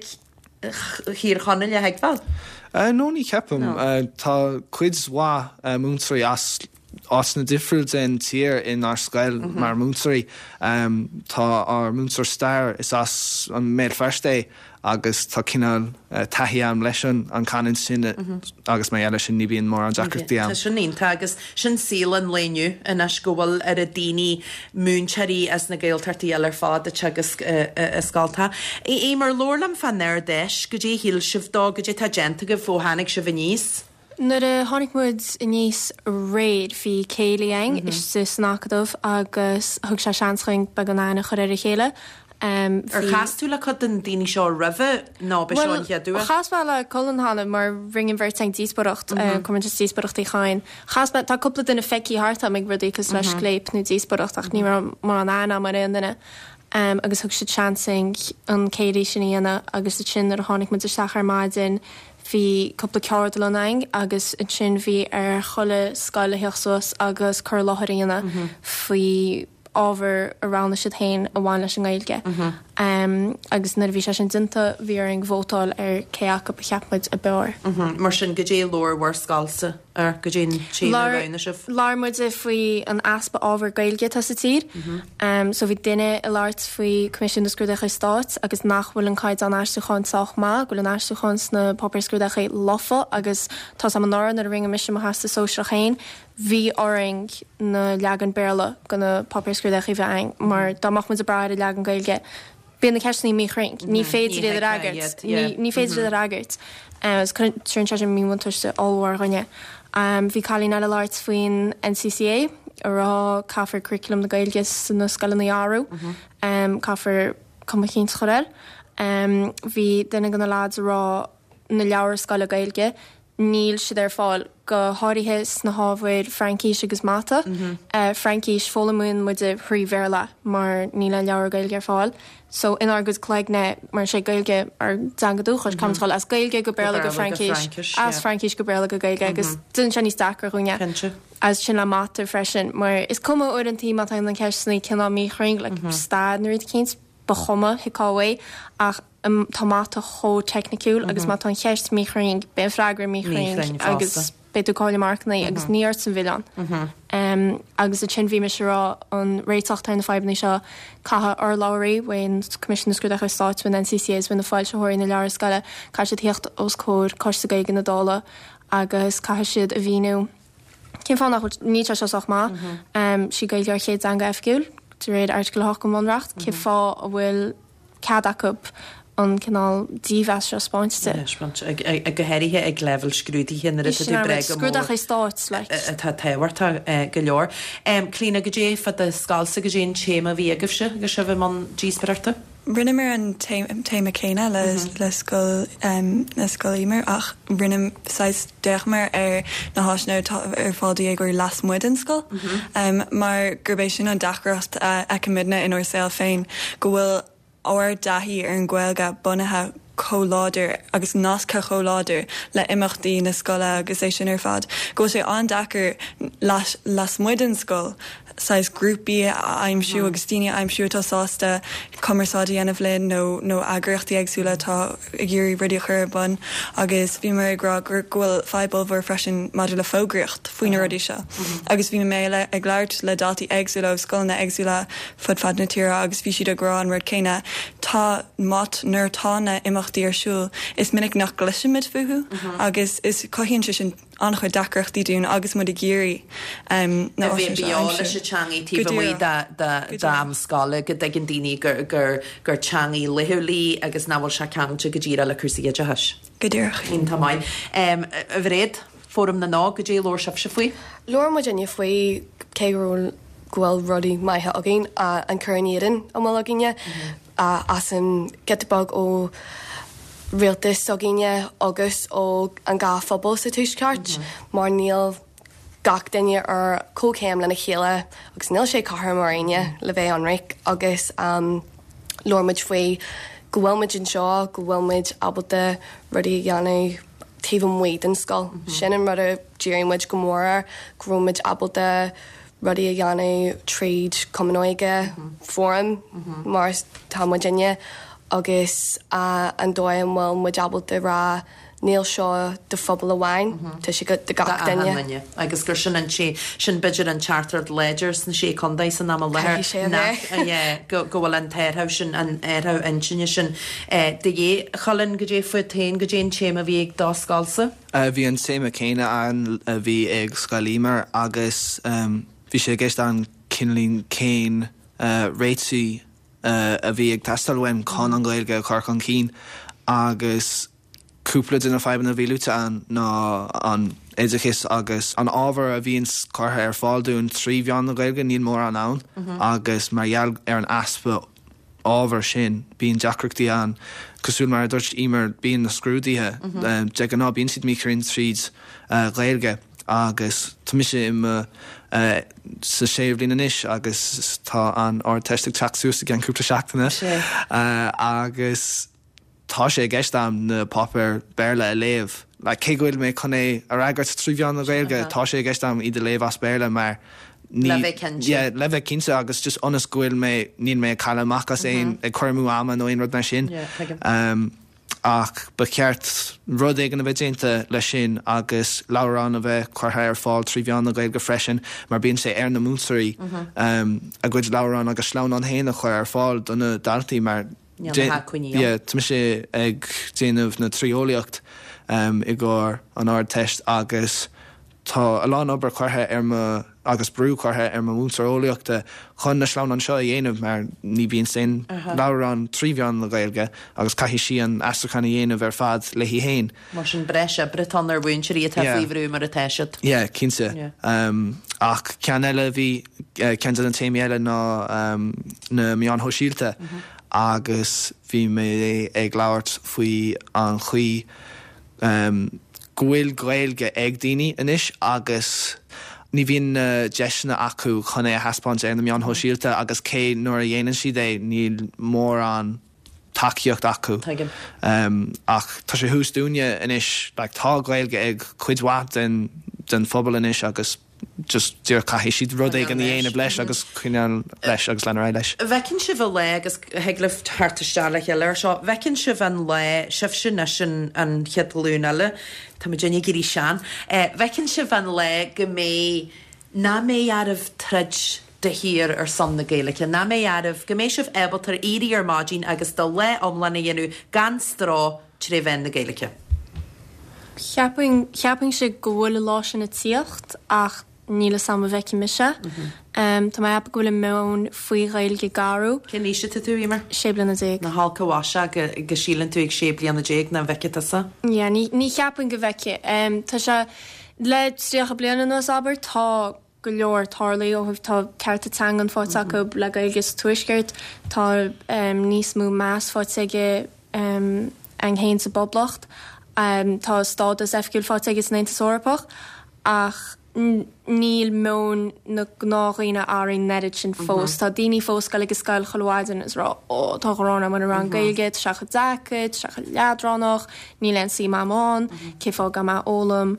hir chanan le heagháil? nó ní ceapam tá cuid mhá múntaí as as na difriúil den tír in ar scail mar múntaí tá ar múntar stair is as an méid fersté agus tá cinál taí am leisin an canan sinne agus mé eile sin ní bhíon mór an Jackar am. sin ínta agus sin sílan léniu in as gohfuil ar a daoine múnteirí as na gailtartaí eile fád a tegus scáilta. I mar lórlam fan neir deis go dtí híl sibh dá go dtí tá genta go bhóhannig se níos. Nuair a tháinig muid níos réad hí céalaing is sa snacadmh agus thug se seanschaing be an ána chuir a chéile. Um, ar chaú le chud an daoine seo rih ná be seán cheadú? Chaspa le colanhanna mar ringin bhirt an díosbaracht cum díosbaracht í chain. Chaspa tá coppla duna feici harta ag rudí cos leis léip nó díosbaracht ach ní mar an ána mar an duine. Um, agus thug si chancing an céirí sin íana agus a sin ar tháinig mu seachar maidin hí coppla ceir le naing agus an sin bhí ar cholle scaile heachsús agus chur láthaíana faoi ábhar arána si hain a bháin leis an gailge. Agus nar bhí se sin dinta bhí ar an bhótáil ar céach go cheapmuid a beir. Mar sin go dé lór war scáilsa ar go dé tína sih. Lármuid a faoi an aspa ábhar gailge tá sa tír, so bhí duine i láirt faoi Comisiún na Scrúdacha Stát agus nachhfuil an caiid an airstúcháin soachma, goil an airstúcháin na Popper Scrúdacha lofa agus tá am an náran ar ring a mission hasta sóisiach chéin. Bhí oring na leagan béla gona Popper Scrúdacha bheing, mar dáach mu a braid a leagan gailge. Bhí na ceisnaí mí chring, ní féidir iad agart, ní féidir iad agart. Gus chun se míhairte áhhar gonne. Bhí chalín eile láirt faoin N C C A ará caafar curriculum na gailges na scalan na áú, caafar cumchéint choréil. Bhí duine gona lád rá na leabhar scaile gailge, níl si ar fáil go háirithe na hábhfuid Frankíis agus mata. Frankíis fólamún mu de phríomhhéla mar níla leabhar gailge ar fáil. So in agus cléigne mar sé gailge ar dangadúchas camtáil as gailge go béla go Frankíis as Frankíis go béla go gailge agus dun se ní stachar chuine as sin le mata freisin, mar is cum uair an tíma an ceisna cinná mí chring le stad nuir cés ba chuma hicáha ach tá mata cho technicúil agus má an cheist mí chring ben freigra mí chring agus beú cáile marcnaí agus níart san bhán. Um, agus a sin bhí me se rá an réiteachta na febanna seo catha ar láirí bhain commission scrúdacha stáit bhain N C C S bhain na fáil seóirí na lear scala cai sé tíocht os cóir cos sa gaige na dála agus cai siad a bhíú. Cén fá nach ní seach má si gail ar chéad anga efgiúil, tu réad artgilach go mracht, cé fá a bhfuil cad acup an canál díhhe se spáinte. a gohéirithe ag level scrúdaí hinnar bre scrúdach é stáit le tá tehairta go leor. Clína go dé fa a scalsa go dé téma bhí agahse go se bh man díosparta? Rinne mar an téime céine le le scoil na scoilímar ach rinne seis deachmar ar na háisná ar fádaí ag gur las muid an scoil. Mar gurbééis sin an dachracht ag midna in orsil féin go bhfuil áir dahíí ar an ghilga bunathe choláidir agus nasca choláidir le imachtaí na scoile agus é sin ar fad. Go sé an dachar las muid an scoil sais grúpi aimimsú mm. agus tíine aimimsú tá sásta commerceádaí anmh linn nó nó agrachtaí agsúla tá ggéirí rudi chur ban agus bhí mar gra gur ghfuil febalhar freisin maidir le fógracht faoine rudí seo. Agus bhí méile ag gglaart le dátaí agsúla ó scoilna agsúla fud fad na tíra agus bhí siad a grá an rud céine tá mat nuirtána imachtaí arsúil is minic nach gluisiimiid fuú agus is cohíonn sin an chu dacrachtaí dún agus mu a géirí na teangaí tíhí am scala go d an daoine gur gur gur teangaí lethúlíí agus nábhfuil se ceanta go ddíra le cusaí a heis. Godíoch. Cín tá maiid. A bhréad fóm na ná go dé lór sef se faoi? Lór mu dénne faoi céúil ghfuil rudí maithe a gén an chuirnían am má a gine as an getbag ó réaltas a gine agus ó an gá fphobal sa túisceart mar níl gach daine ar cócéim lena chéile agus níl sé cathair maríine le bheith anric agus um, lormid faoi go bhfuilmid an seo go bhfuilmid abalta rudí dheanú taobh muid an scoil. Sin an rud a ddíirímuid go móra gohfuilmid abalta rudí a dheanú tríd cumanóige fórum mar tá muidirine agus uh, an dóim bhfuil mu abalta rá níl seo de phobal amháin tá si go de gach daine. Agus gur sin an sé sin beidir an chartered ledgers na sé condaid san am leir go bhfuil an teirthh sin an airthh insinne sin de dhé chalann go dé fu tain go dé téma bhí ag dá scalsa? Bhí an séma céine an bhí ag scalímar agus bhí sé gceist an cinlín céin réitsaí a bhí ag testalhain con an Gaeilge chuir an cín agus cúpla duna feban a bhíúte an ná an éidirchis agus an ábhar a bhíon cartha ar fáilún trí bheán na Gaeilge níl mór an ann agus margheall ar an aspa ábhar sin bíon deacrachtaí an cosúil mar dúirt imar bíon na scrúdaithe de an ná bíon siad mícrinn tríd Gaeilge agus tá sé im sa séomh lína inis agus tá an áir teiste teachsús gan cúpla seachtainna agus tá sé gceist am na popper béle a léamh. Le cé gohfuil mé chun é ar agart tríbheán na Gaeilge, tá sé gceist am iad a léamh as béle mar leheh cinse agus just onas gohfuil mé níl mé caiileachchas éon ag chuirmú am nó aon rud na sin. Ach ba ceart rud éigen a bheith déanta le sin agus lerán a bheith chuirtha ar fáil trí bheán na Gaeilge freisin mar bíonn sé ar na músaí a gcuid lerán agus slán an héana chuir ar fáil donna dartaí mar tu sé ag déanamh na tríolaíocht i ggur an áir teist agus tá a lán obair chuirtha ar agus brú chuirtha ar ma músarólaíochta chun na slán an seo dhéanamh mar ní bhíon sin lerán trí bheán na Gaeilge agus caihí si an astrachanna dhéanamh ar fad le hí héin. Mar sin breise Britan ar bhaintirí a taíhrú mar a teisiid. Ié, cinse. Ach cean eile bhí cean an téimi eile ná na meán hóisiílte agus bhí mé ag labhart faoi an chuí ghuiil Gaeilge ag daoine inis agus ní bhíon deisina acu chun é haspáint ar na meán hóisiílte agus cé nuair a dhéanaan siad é níl mór an takeíocht acu. Ach tá sé hús dúine inis le tá Gaeilge ag chuidhhaat den phobal inis agus just dúr caihí siad rud ag an dhéana leis agus chuineal leis agus lenar leis. Bhecinn si bh le agus heaglah hartaisteala eile seo, bhecinn si bhan le sibh sin sin an cheadlúnaile Tá Jenny gurí sean. Bhecinn si bhan le go mé ná mé armh trid de hir ar san na Gaeilge, na mé armh go mééis sibh ebaltar irí ar mágin agus do le omlanna dhéanú gan strá tre bhain na Gaeilge. Cheaping sé gohfuil lá sin na tíocht ach níle sam bheici mise. Tá mai ab gohfuil mén faoi Gaeilge garú. Cin ní se tú immer? sé bliana déag. Na hálcaháise go sílan tú ag sé bliana déag na bheice Ja, ní cheapan go bheice. Tá se le tríocha bliana nos aber tá go leor tarlaí ó tá ceartta teang an fáte go le gailgus tuisgurt tá níos mú meas fáte an héin sa boblacht. Um, tá stád as efgiúil fáte agus néint sórapach ach níl món na gnághine áín neidir sin fós. Tá daoine fós go agus scail choáidan is rá ó tá gorána man ran gailgeid, seacha dacid, seacha leadránach, ní len sí máán, céfá go má ólam.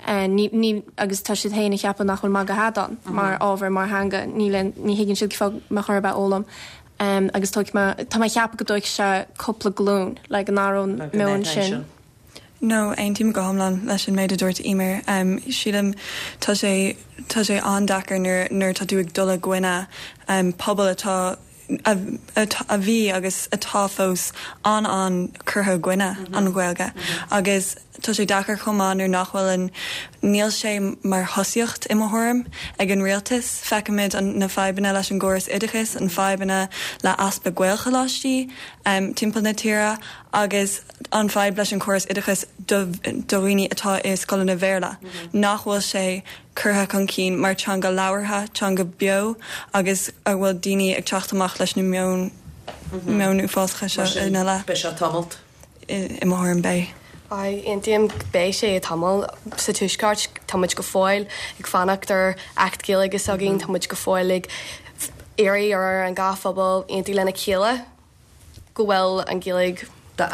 ní agus tá si héna cheapan nach chuil má go hadan, mar ábhar mar hanga ní higann siad fá mar chur ba ólam. Agus tá mai cheappa go dóigh se coppla glún le an nárón mén sin. No, ein tíim go hamlan leis sin méid a dúirt imir. Um, Sílam tá sé tá sé andachar nuair tá dúigh dul a gcuine um, pobl atá a, a, a bhí agus atá fós an an curtha gcuine mm-hmm. an ghilge. Mm-hmm. Agus tá sé dachar chumán nuair nachhfuil an níl sé mar thosaíocht i mthorm ag an rialtas feicimid an na feibanna leis an gcóras idechas an feibanna le aspa ghailcha láistí um, timpeall na tíre agus an feib leis an córas idechas doghine atá is scoil na bhéirla. Nachhfuil sé curtha chun cín mar teanga leabhartha, teanga bio agus a bhfuil daoine ag teachtamach leis na meon meonú fáscha se na le. Be se tamalt? I mthorm bé. Ai, intíam bé sé tamil sa tuiscart táid go fáil ag fanachtar act céile agus a gin táid go fáil ag éirí ar an gáfabal intí lena chéile go bhfuil an gílig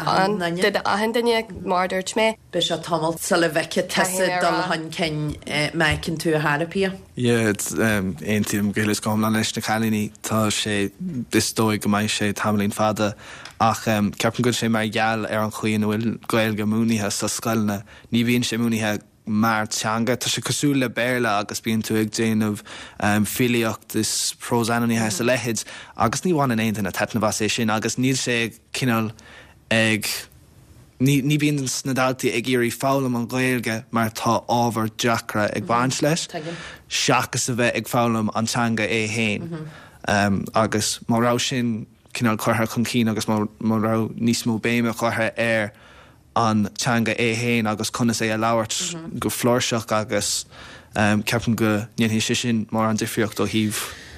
de ahan daine mar dúirt mé. Be se tamalt sa le bheice teasa dal hain cin meicinn tú a therapia? Yeah, it's um, eintíam gohfuil gom le leis na chalíní tá sé disdóigh go maiid sé tamlín fada ach um, ceapan go sé mar gheall ar an chuoin bhfuil gailge múnithe sa scailna. Ní bhíonn sé múnithe mar teanga, tá sé cosú le béirla agus bíonn tú ag déanamh um, filiocht is prósananíthe sa lehéid agus ní bháin aonanta na tetna bhas é sin agus níl sé cinál ag ní, ní bíonn snadaltaí ag irí fálam an gailge mar tá ábhar deacra ag bhaint leis seachas a bheith ag fálam an teanga é héin um, agus má rá sin cinál chutha chun cín agus má rá níos mó béime chutha ar an teanga é héin agus conas é a labhart go flórseach agus um, ceapan go níonhí sé sin mar an difriocht ó híomh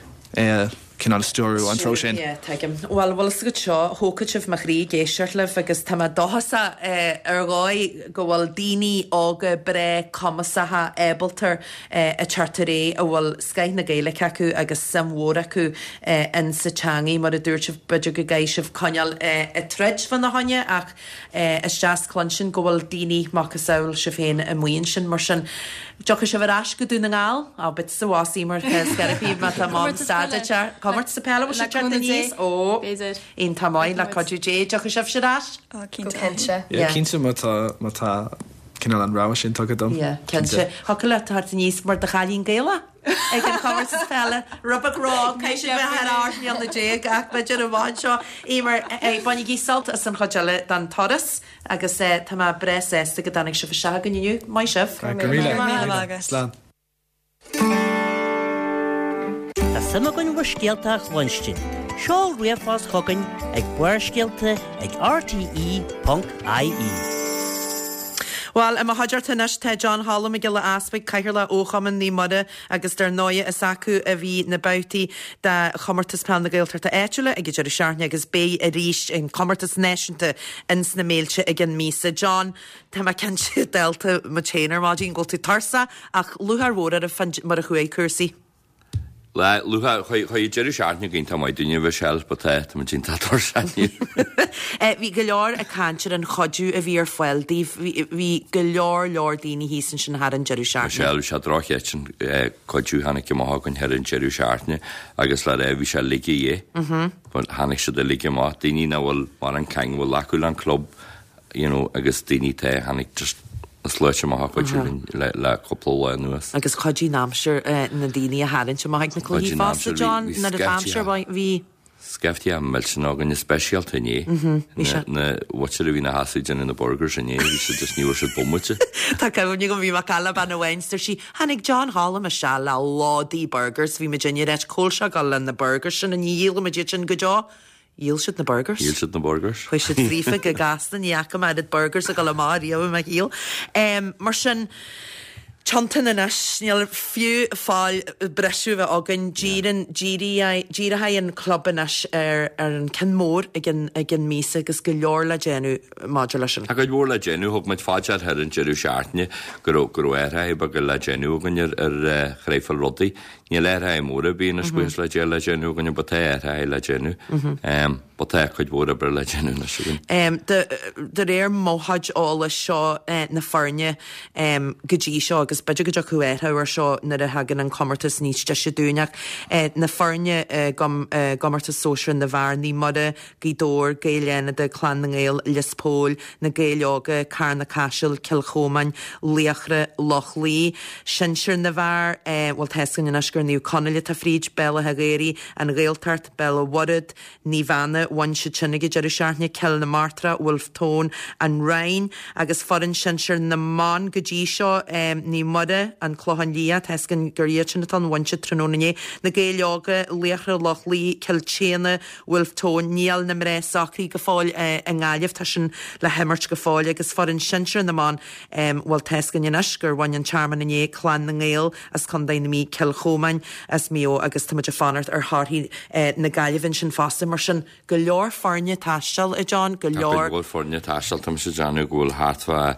é cinál stúrú an tro sin. Well, bhil go seo thócaid sibh mar rí géisiart leh agus tá dohasa ar gáid go bhfuil daoine ága bre commasatha ébaltar a chartaré a bhfuil scaith na Gaeilge acu agus samhór acu in sa teangaí mar a dúirt sibh beidir go gaiis sibh coineal a trid fan na haine ach is deas clan sin go bhfuil daoine mac a saoil sibh féin a muon sin mar sin. Jocha sibh ar as go dú na ngáil á bit sa bhásí mar scarapí má tá má stáide Comart sa pela was se níos ó on tamáin le codú dé jocha sibh se rás? Kense. Cínse má tá cinál an rá sin tugad dom? Kense. Hocha le tarta níos mar de chalín géile? Ag an comart sa pela rubber rá cai sin bheit áí an na dé ach beidir a bháin seo émar bainnig í salta as an chodeile dan toras agus tá má bres ésta go danig sibh se ganniu mai sibh. Slán. Tá sama goin bhar scialteach Lonstin. Seáil riamhás chogainn ag buair scialta ag r t e dot i e. Well, am a haidirta nes te John Hallam a gile aspaig caiir le óchaman ní mode agus dar nóia is acu a bhí na bouti de chomartas plan na gailtarta éitiúile ag idir seaarne agus bé a ríist in chomartas neisianta ins na méilte ag an mísa. John, tá ma cen si delta ma chéanar má dín ggóil tú tarsa ach luthar mhór ar a fan mar a chué cursaí. Le lucha chu Jerry Shartne ginn tá mai duine bh sell batá tá dín tátar seí. Bhí go leor a cantir an chodú a bhí ar foiildíh hí go leor leor daoine hísan sin had an Jerry Shartne. Sell se droch sin chodú hanig go máth gon hear an Jerry Shartne agus le rah hí se ligi é. Hanig se de ligi má daoine na bhfuil mar an cein bhfuil lacu an club agus daoine té hanig just Sluitse má hacuid le le coppla nuas. Agus chodí námsir na daoine a haann se maigh na clí fásta John na a dámsir bhí Sceftí am mell sin ágan na specialta ní na bhair a bhí na hasaidin in na burgers a ní hí sé just níor se bommute. Tá cehní go bhí mar calla ban Weinster sí hanig John Hallam a se le ládaí burgers bhí Virginia réit cóilse gal le na burgers sin a níl me sin go deá. Íl siad na burgers? Íl siad na burgers. Pwy siad frífa go gastan íacha me ad burgers a go le mar ío me íl. Mar sin chantan in is níl fiú fáil breisiú bheith agan díra ha an club in is ar an cin mór ag an mísa agus go leor le dénú máidir lei sin. A go leor le dénú thug meid fáidead ar an Jerry Shartne gur gur éire ba go le dénú gan ar chréifil rudaí. Ní le ha móra bí na spuis le dé le dénú gan batá ha le dénú. Batá chuid bhór bre le dénú na siúin. De réir móhaid ála seo na farne godí seo agus beidir go deú éthe ar seo na a hagan an commartas níos de se dúneach na farne gomartas sóisiir na bhar ní mudde gídór géileanna de clan na ngéil lispól na géileoga carna caiisiil cilchómain léachre lochlí sinseir na bhar bhil tecan in asgur níú conile a fríd bella a géirí an réaltart bella wadad ní bhana bhain se sinnig Jerry Shartne ceil na Martra Wolf Tone an Rhein agus foran sinseir na man godí seo ní mudde an chlóhan lía tecan gurían an bhainse trónané na géileoga léachre lochlí cilchéna Wolf Tone níal na ré sacrí go fáil an gáileh tá sin le hemmart go fáil agus foran sinseir na man bhil tecan in asgur bhain an charman iné clan na ngéil as chun daine cilchómain as mío agus tuidir fanart ar háthí na gaiilehinn sin fásta mar sin go leor farne taistal i John go leor go farne taistal tam se Johnny ghúil hartfa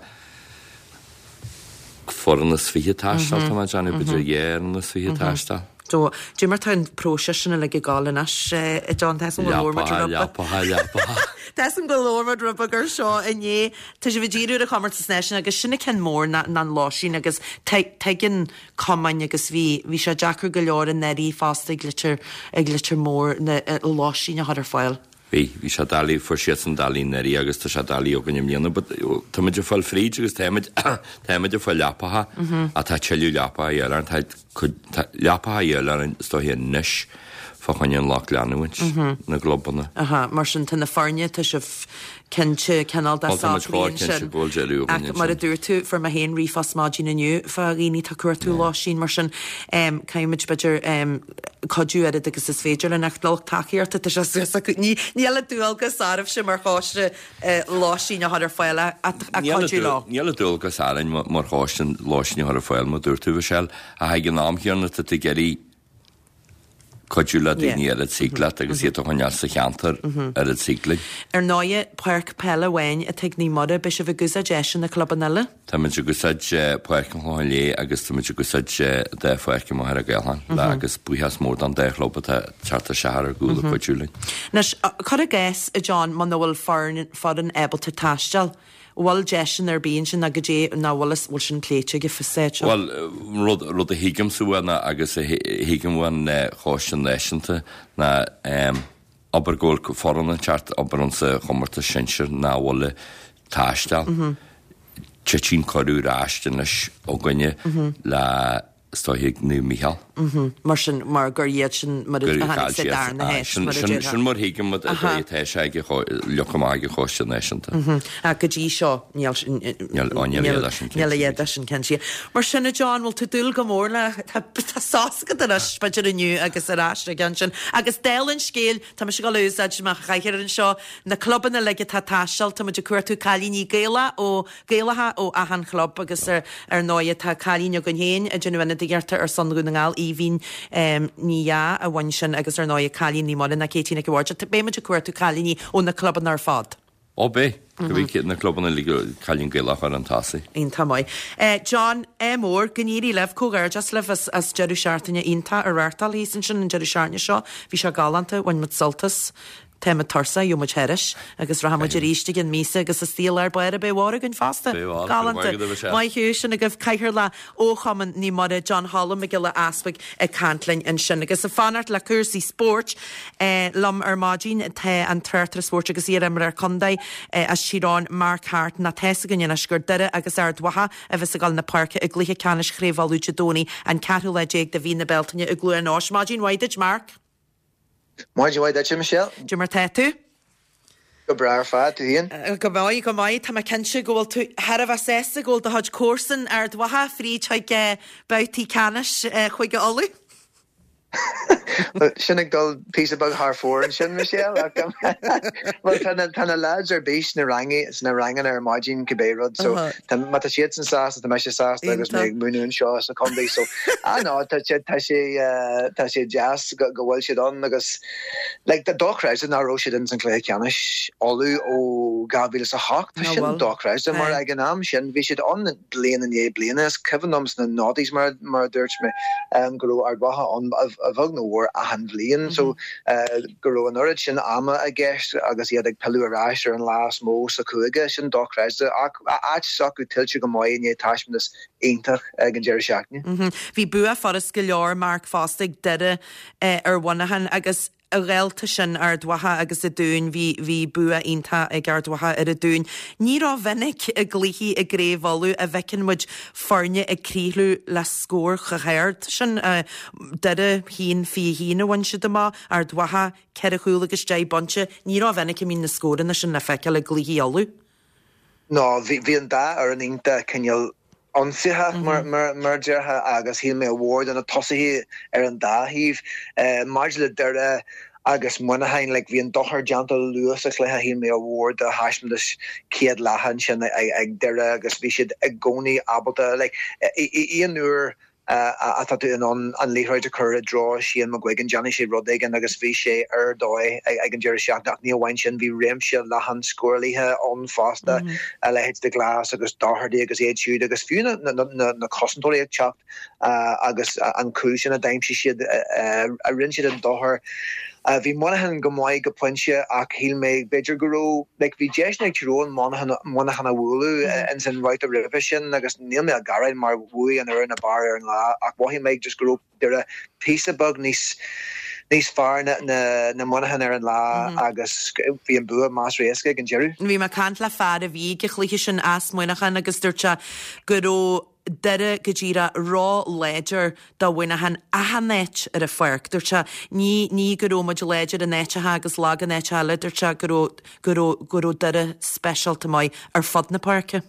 foran na svíhe taistal tam Johnny beidir dhéar na svíhe taistal. So, do you remember próise sinna le gálan as i John Tesson go lorma Leapa leapa. Tesson go lorma drubba gur seo iné tá sé bhdíú a comart snéisina agus sinna cin mór na láisín agus teigin comain agus bhí bhí se Jackar go leor in neí fásta glitir ag glitir mór na láisín a hadar fáil. Bhí hí se dalí for si an dalí neí agus tá se dalí ó gnim líana, táidir fáil fríd agus téimiidir fáil leapatha a tá teú leapa a dhéar leapa a dhéar an stohí níis fáchain an lách leanúint na globbanna. Aha, mar sin tanna farne tá se cinse canal da sáríon sin mar a dúir tú for ma héon rífas mágin aniu fa rií tá cuairtú láisín mar sin caiimiid beidir codú air agus is féidir le nachdal takeíarta ní níla dúalgus ámh sem mar cháiste láisín a hadar fáile a codú lá. Níla dúalgus áin mar cháistin láisní har fáil má dúir tú sell a ha gin námhiarna a geirí codúla daoine ar a sigla agus iad chuineal sa cheantar ar a sigla. Ar náide puirc pelle bhain a teag ní mudde be se bh gus a deis na clubbanile? Tá muidir gusaid puirc an cháilé agus tá muidir gusaid de fuirce mar a gailhan le agus buchas mór an déchloppa charta seaar ar gúla codúla. Nes chu a gais a John man bhfuil fadan ebalta taistal. Bhil deisian ar bíon sin a go dé náhlas bhil sin cléite go fiséid. Well rud a hiigem súna agus hiigem cháistin leisinta na abergóil go foran an teart aber an sa chomarta sinseir náhla táistal. Tetín choú ráistin leis ó gine le stoigh nu Michael. Mar sin mar gur iad sin mar sé dar na héis. Sin mar hiigem mat a téis lechamáige cháiste neisianta. A go dtí seo níl iad sin cen si. Mar sinna John bhil tú dúil go mór le tásáca a spaidir aniu agus aráisna gan sin. Agus délann scéal tá se go luúsaid mar chaichear an seo na clubbanna leige tá táisiil tá muidir cuairtú chalíní géala ó géalatha ó ahan club agus ar náide tá chalíne gon héin a dúna gearta ar san gúnaáil í hín ní a bhain sin agus ar náid chalíní ní mar na cétína go bhhairte, tá béimeid a cuairtú chalíní ó na clubban ar fad. Ó bé, go bhí cé na clubbanna lí cailín gaiilech ar an tasaí. Ínta mai. John Mór gníí leh cógar just leh as Jeú seaartainine ínta ar bhhartal hí sin sin an Jeú seaarne seo, bhí se galanta bhain mat soltas. Téime tarsa jo muid heris, agus ra muid ríiste gin mísa agus a stíl ar buir a béhhar gon fasta. Galanta. Mai hiú sin a goh caiithir le óchaman ní mar John Hallam me giile aspaig a cantlainn an sin agus a fanart le cuasaí sport lom ar mádín the an tuirtar sport agus í mar ar condaid a sírán Mark Hart na teasa gan na sgur deire agus ar dwatha a bheits a gal na parca a gluthe canis chréhvalú Jadóní an ceú le déag de bhí na beltaine a glú an ás mádín waidid Mark. Máid waid te Michelle? Jimmer tetu? Go brar fad tú híon? Go báid go maiid tá cinse ggóil tú Har a bh sésta ggóil de thuid cósan ar dwatha frí teag bautí canis chuige olú? Sinnig dul pí bag haar fór an sin Michelle Well tanna lads ar béis na rangi is na rangan ar margin kebérod so mat siad san sás a me se sás agus mé munún seo a condé so a ná tá sé tá sé jazz gohfuil siad an agus like the dochreis na ro in san lé ceannis olú ó gabil a hacht sin dochreis mar ag an am sin vi siad an blian an é bliana is cevannoms na nádís mar mar dúirt me go ar baha an a bhag nó war a han bblion so go an orid sin ama a gist agus iad ag peúráis ar an lás mó sa cuaige sin dochreis a sacu tiltte go maiid é taiismnas éintach ag an Jerry Shackney. Bhí bua forras go leor Mark Fostig deire ar bhanahan agus a réalta sin ar dwatha agus a dún hí hí bua ínta ag ar dwatha ar a dún. Ní rá bhennic a glíhí a gréhvalú a bhecin muid farne a crílú le scór chahéirt sin deire hín fi hína bhain si má ar dwatha ceir a chuúla agus dé bonse, ní rá bhennic a mí na scóranna sin na feiceil a glíhí olú? No, bhí an dá ar an ínta cinneal onsithe mar mar mergerthe agus hí mé award an a tosaí ar an dáhíh mar le deire agus munahain like bhí an dochar Janta Lewis a chléthe hí mé award a haismdas céad lehan sin ag deire agus bhí siad ag gcónaí abalta like íon nuair a tá tú an an líráid a chur a drá sían mo gcuigan Johnny sé rudig an agus bhí sé ar dói ag an Jerry Shacknach ní bhain sin bhí réimse lehan scóirlíthe an fásta a lehéid de glas agus dáhardaí agus éad siúd agus fiú na cosantóirí ag teacht agus an cúil sin a daimsí siad a rinn siad an dáthar Uh, vi monahan go mai go punse ach hil me beidir goro like vi jesnig tro monahan monahan wulu and sin right a revision agus neil me a garin mar wui an er in a bar an la ach wa hi me just gro there a piece of bug nís nís far na na, na monahan er an la mm -hmm. agus vi an bu mas reske gan Jerry vi ma kant la fad a vi gechliche sin as monahan agus durcha goro deire go ddíra rá léidir dá bhaine han ahannéit ar a foiirc. Dúirte ní ní goró muid léidir a néitethe agus lá a néiteile dúirte goró goró deire specialta mai ar fad na parca.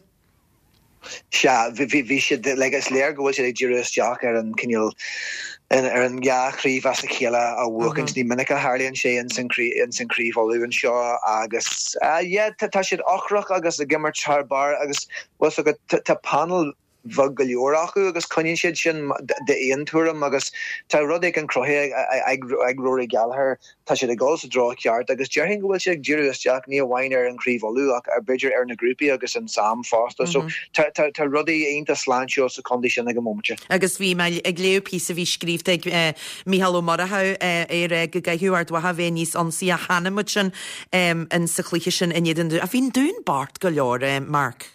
Se bhí siad le is léir gohfuil sé ag ddíireteach ar an cinneal ar an gaachríomh as a chéile a bhcans ní minic a Harlíonn sé in san críomhú an seo agus tá siad ochrach agus a gimmar charbar agus was go tá panel bhag go leorachu agus coinn siad sin de éon túram agus tá rud ag an crothe ag roirí gealthir tá siad a gáil sa drá ceart agus dearhin go bhfuil sé ag ddíireteach ní bhhain ar an críomhú ach ar beidir ar na grúpi agus an sam fásta so tá rudaí aonanta sláinteo sa condíisisin ag an momente. Agus bhí me ag léo pí a bhí scríbte ag Míhall Ó Maratha ar go gaithú ar dwatha bhé níos ansaí a hanamid sin an sa chluiche sin inéan a bhín dún bart go leor Mark.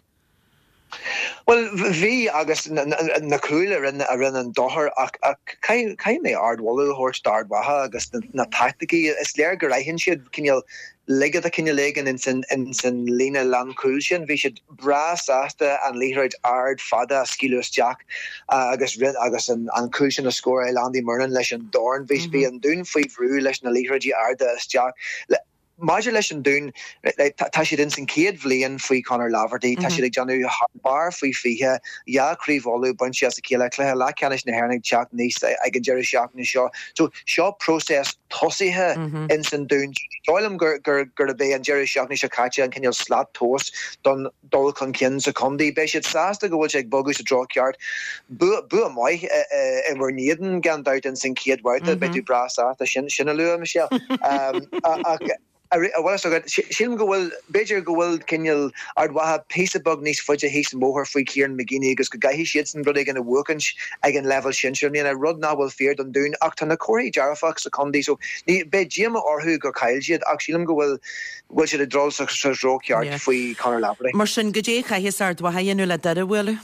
Well, vi agus na cooler in a run an dohar cai mé ardwall hort dardwaha agus na tactiki is leir go hin siad cinneal legad a cinne legan in sin in sin lína land coolsin vi siad bras asta an líráid ard fada skilus Jack agus rid agus an an coolsin a score e landi murnan leis an dorn vis be an dún faoihrú leis na líráid arda is Jack. Maidir leis an dún tá siad in san céad bhliain faoi Conor Laverty, tá siad ag Johnú bar faoi fihe jaríomhú bunse as a céile cléthe le ceannis na hairnig teach níos ag an Jerry Shackney seo. So seo próses tosaithe in san dún. Dáilm gur gur gur a bé an Jerry Shackney se caite an cinneal slat toast don dul chun cin sa condí. Bei siad sásta go bhfuil ag bogus a drá ceart. Bu bu mai i mar níadan gan dát in san céad bhairta beú brasa a sin sinna lua Michelle. well so sin gohfuil beidir gohfuil cinil ard watha pésabug níos fuide hís móthir faoi Kieran McGinney agus go gaihí siad san rud ag an a bhuacans ag an level sin sin a rud ná bhfuil fear don dún ach tá na choirí dearfach sa condí so ní be díama orthú gur cail siad ach sílam gohfuil bhfuil siad a drol sa róceart faoi Conor Lavery. Mar sin go dé chaithis ard watha dhéanú le dara bhfuil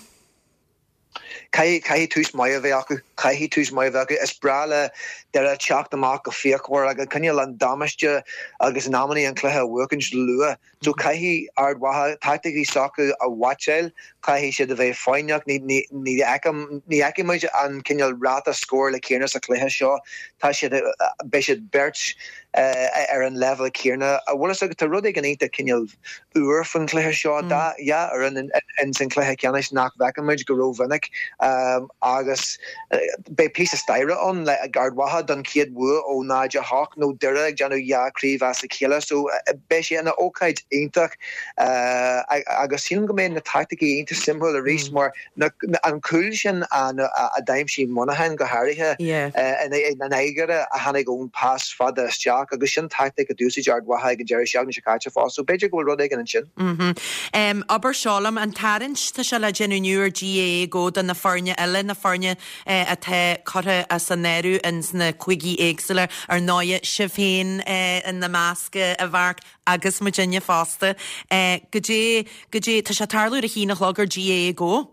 Cai cai tús mai a bheith acu, cai tús mai a bheith acu, is brala der a teach amach go fiachhar agus cynnial an damaiste agus námaní an cluthe bhuacans lua. So cai ard watha tacticí sacu a watchail, cai siad a bheith fáineach ní ní ecam ní ecimiid an cynnial rata scór le céarna sa cluthe seo, tá siad be siad bert ar an level céarna. A bhfuil agus tá rud ag an éta cynnial uair fan cluthe seo da, ja, ar an in san cluthe ceannis nach bhecamiid go róhannic. Um, agus uh, be pí a staire on le a gard watha don ciad bua ó náide hawk nó dure ag janú ja críomh as a chéile so uh, be sé anna ócaid éintach uh, agus sílim go mé na tacticí éinte simhol a rís mar na, na, an cool sin an a, a daim sí Monaghan go háirithe yeah. uh, an aigere a hannig ón pass fada isteach agus sin tactic a dúsí ard watha ag an Jerry Seag na Chicago fá so beidir go rud ag an sin. Mhm. Um, aber Sealam an tarint tá se le genúr G A go den na farne eile na farne uh, a the chotha a san néru in na cuigi éagsile ar náide sibhéin uh, in na másca a bharc agus Virginia fásta. Uh, go dé go dé tá se tarlú a hína chloggur G A go?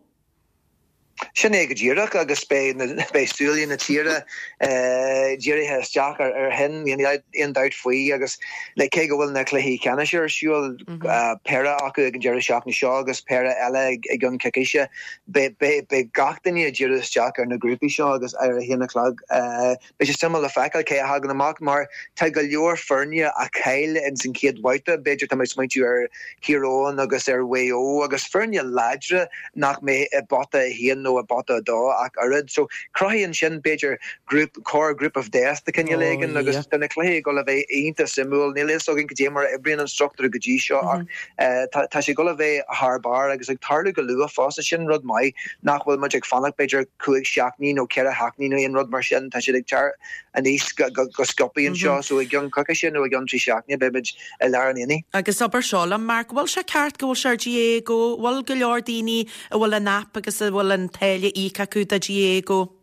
Sin é go ddíireach agus bé stúlí na tíre ddíirí he isteach ar hen on dát faoi agus le cé go bhfuil na cluhí ceanna sé ar siúil pera acu ag an Jerry Seach na seo agus pera eile ag an ceice be gachtaí a ddíirí isteach ar na grúpi seo agus ar a héanana chlog. Be sé simú le fecail cé a hagan amach mar tá go leor fearne a chéil in san céad bhaite beidir tá smaintú ar Chiarón agus ar Wéo agus fearne ládre nach mé a bota a héan a bota dá ach arid so crohíonn sin beidir group core group of death the cinne legan agus duna clé go le bheith aonanta simúil níl so gin go dé mar ibrion instructor go dtí seo ach tá sé go le bheith thbar agus ag tarla go lua fásta sin rud mai nach bhfuil muid ag fannach beidir cuaig seachní nó ceire haachní nó on rud mar sin tá sé ag tar a níos go scopaíonn seo so ag an cocha sin nó ag an trí seachní beid a lear an inní. Agus aber Sealam Mark bhfuil se ceart go bhfuil G A go bhfuil go leor daoine a bhfuil a nap agus a bhfuil an teile ícha cúta G A go?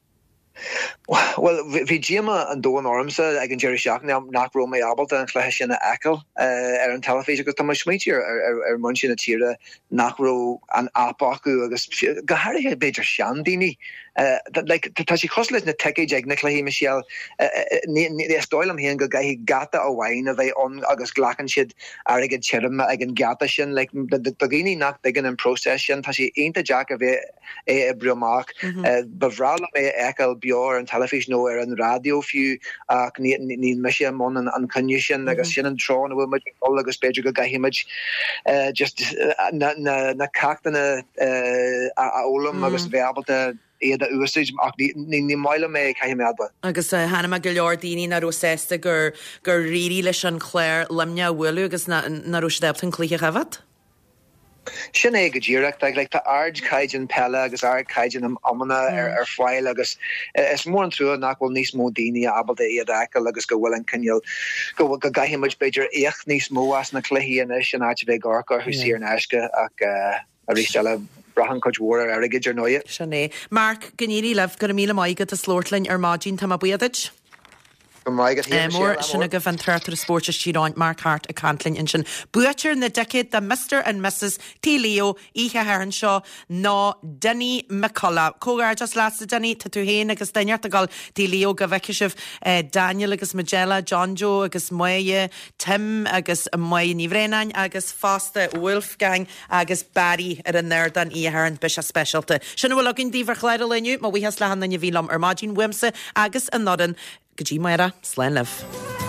Well, vi Jima an do an ormsa ag an Jerry Seach nach ro mé abalta an chléthe sin ekel ar an telefís agus tá smuitiir ar mun sin a tíre nach ro an apacu agus gohairthe beidir seandíní. Tá sí chosleis na teige ag na chléhí Michelle ní stoilm hían go gaihí gata a bhhain a bheith on agus glachan siad ar ag an tíirm ag an gata sin dagéní nach dagan an próses sin tá sí einta Jack a bheith é briomach bevrála mé ekel beor an telefís nó ar an radio fiú ach ní me sé mon an cynne sin agus sin an trán bhfuil muid agus beidir go gaihimiid just na cachtainna a ólam agus bheabalta éad a uasaid ach ní maile mé caiimiadba. Agus hanna me go leor daoine na rosésta gur gur rií leis an chléir lemne bhfuilú agus na roisdebtan clíe chafad? Sin é go ddíireach ag le tá ard caiidean pelle agus ard caiidean am amna ar fáil agus is mór an trúa nach bhfuil níos mó daoine a abalta iad acail agus go bhfuil an cinneal go bhfuil go gaiimiid beidir éocht níos mó as na cluíana sin áit bheith garcar chu sír an eisce ach a rísteile brahan coach war ar a gidir nóia. Sin é. Mark gníí leh go míle maigad a slóirtlainn ar mádín tá a buadid? Mór sinna go bhan tartar spórte síráint Mark Hart a cantlinn in sin. Buatir na decéad de Mister and Missus T. Leo ihe heran seo ná Denny McCullough. Cógar just last Denny tá tú héin agus daineart a gáil T. Leo go bheiceisih Daniel agus Magella, John Joe agus Moye, Tim agus Moye Níomhrénain agus Fásta Wolfgang agus Barry ar an nerd an ihe heran bis a specialte. Sinna bhfuil agin díomhar chléir leniu má bhíhas lehan na bhílam ar mádín wimsa agus an nodan Gajimara Slenlev.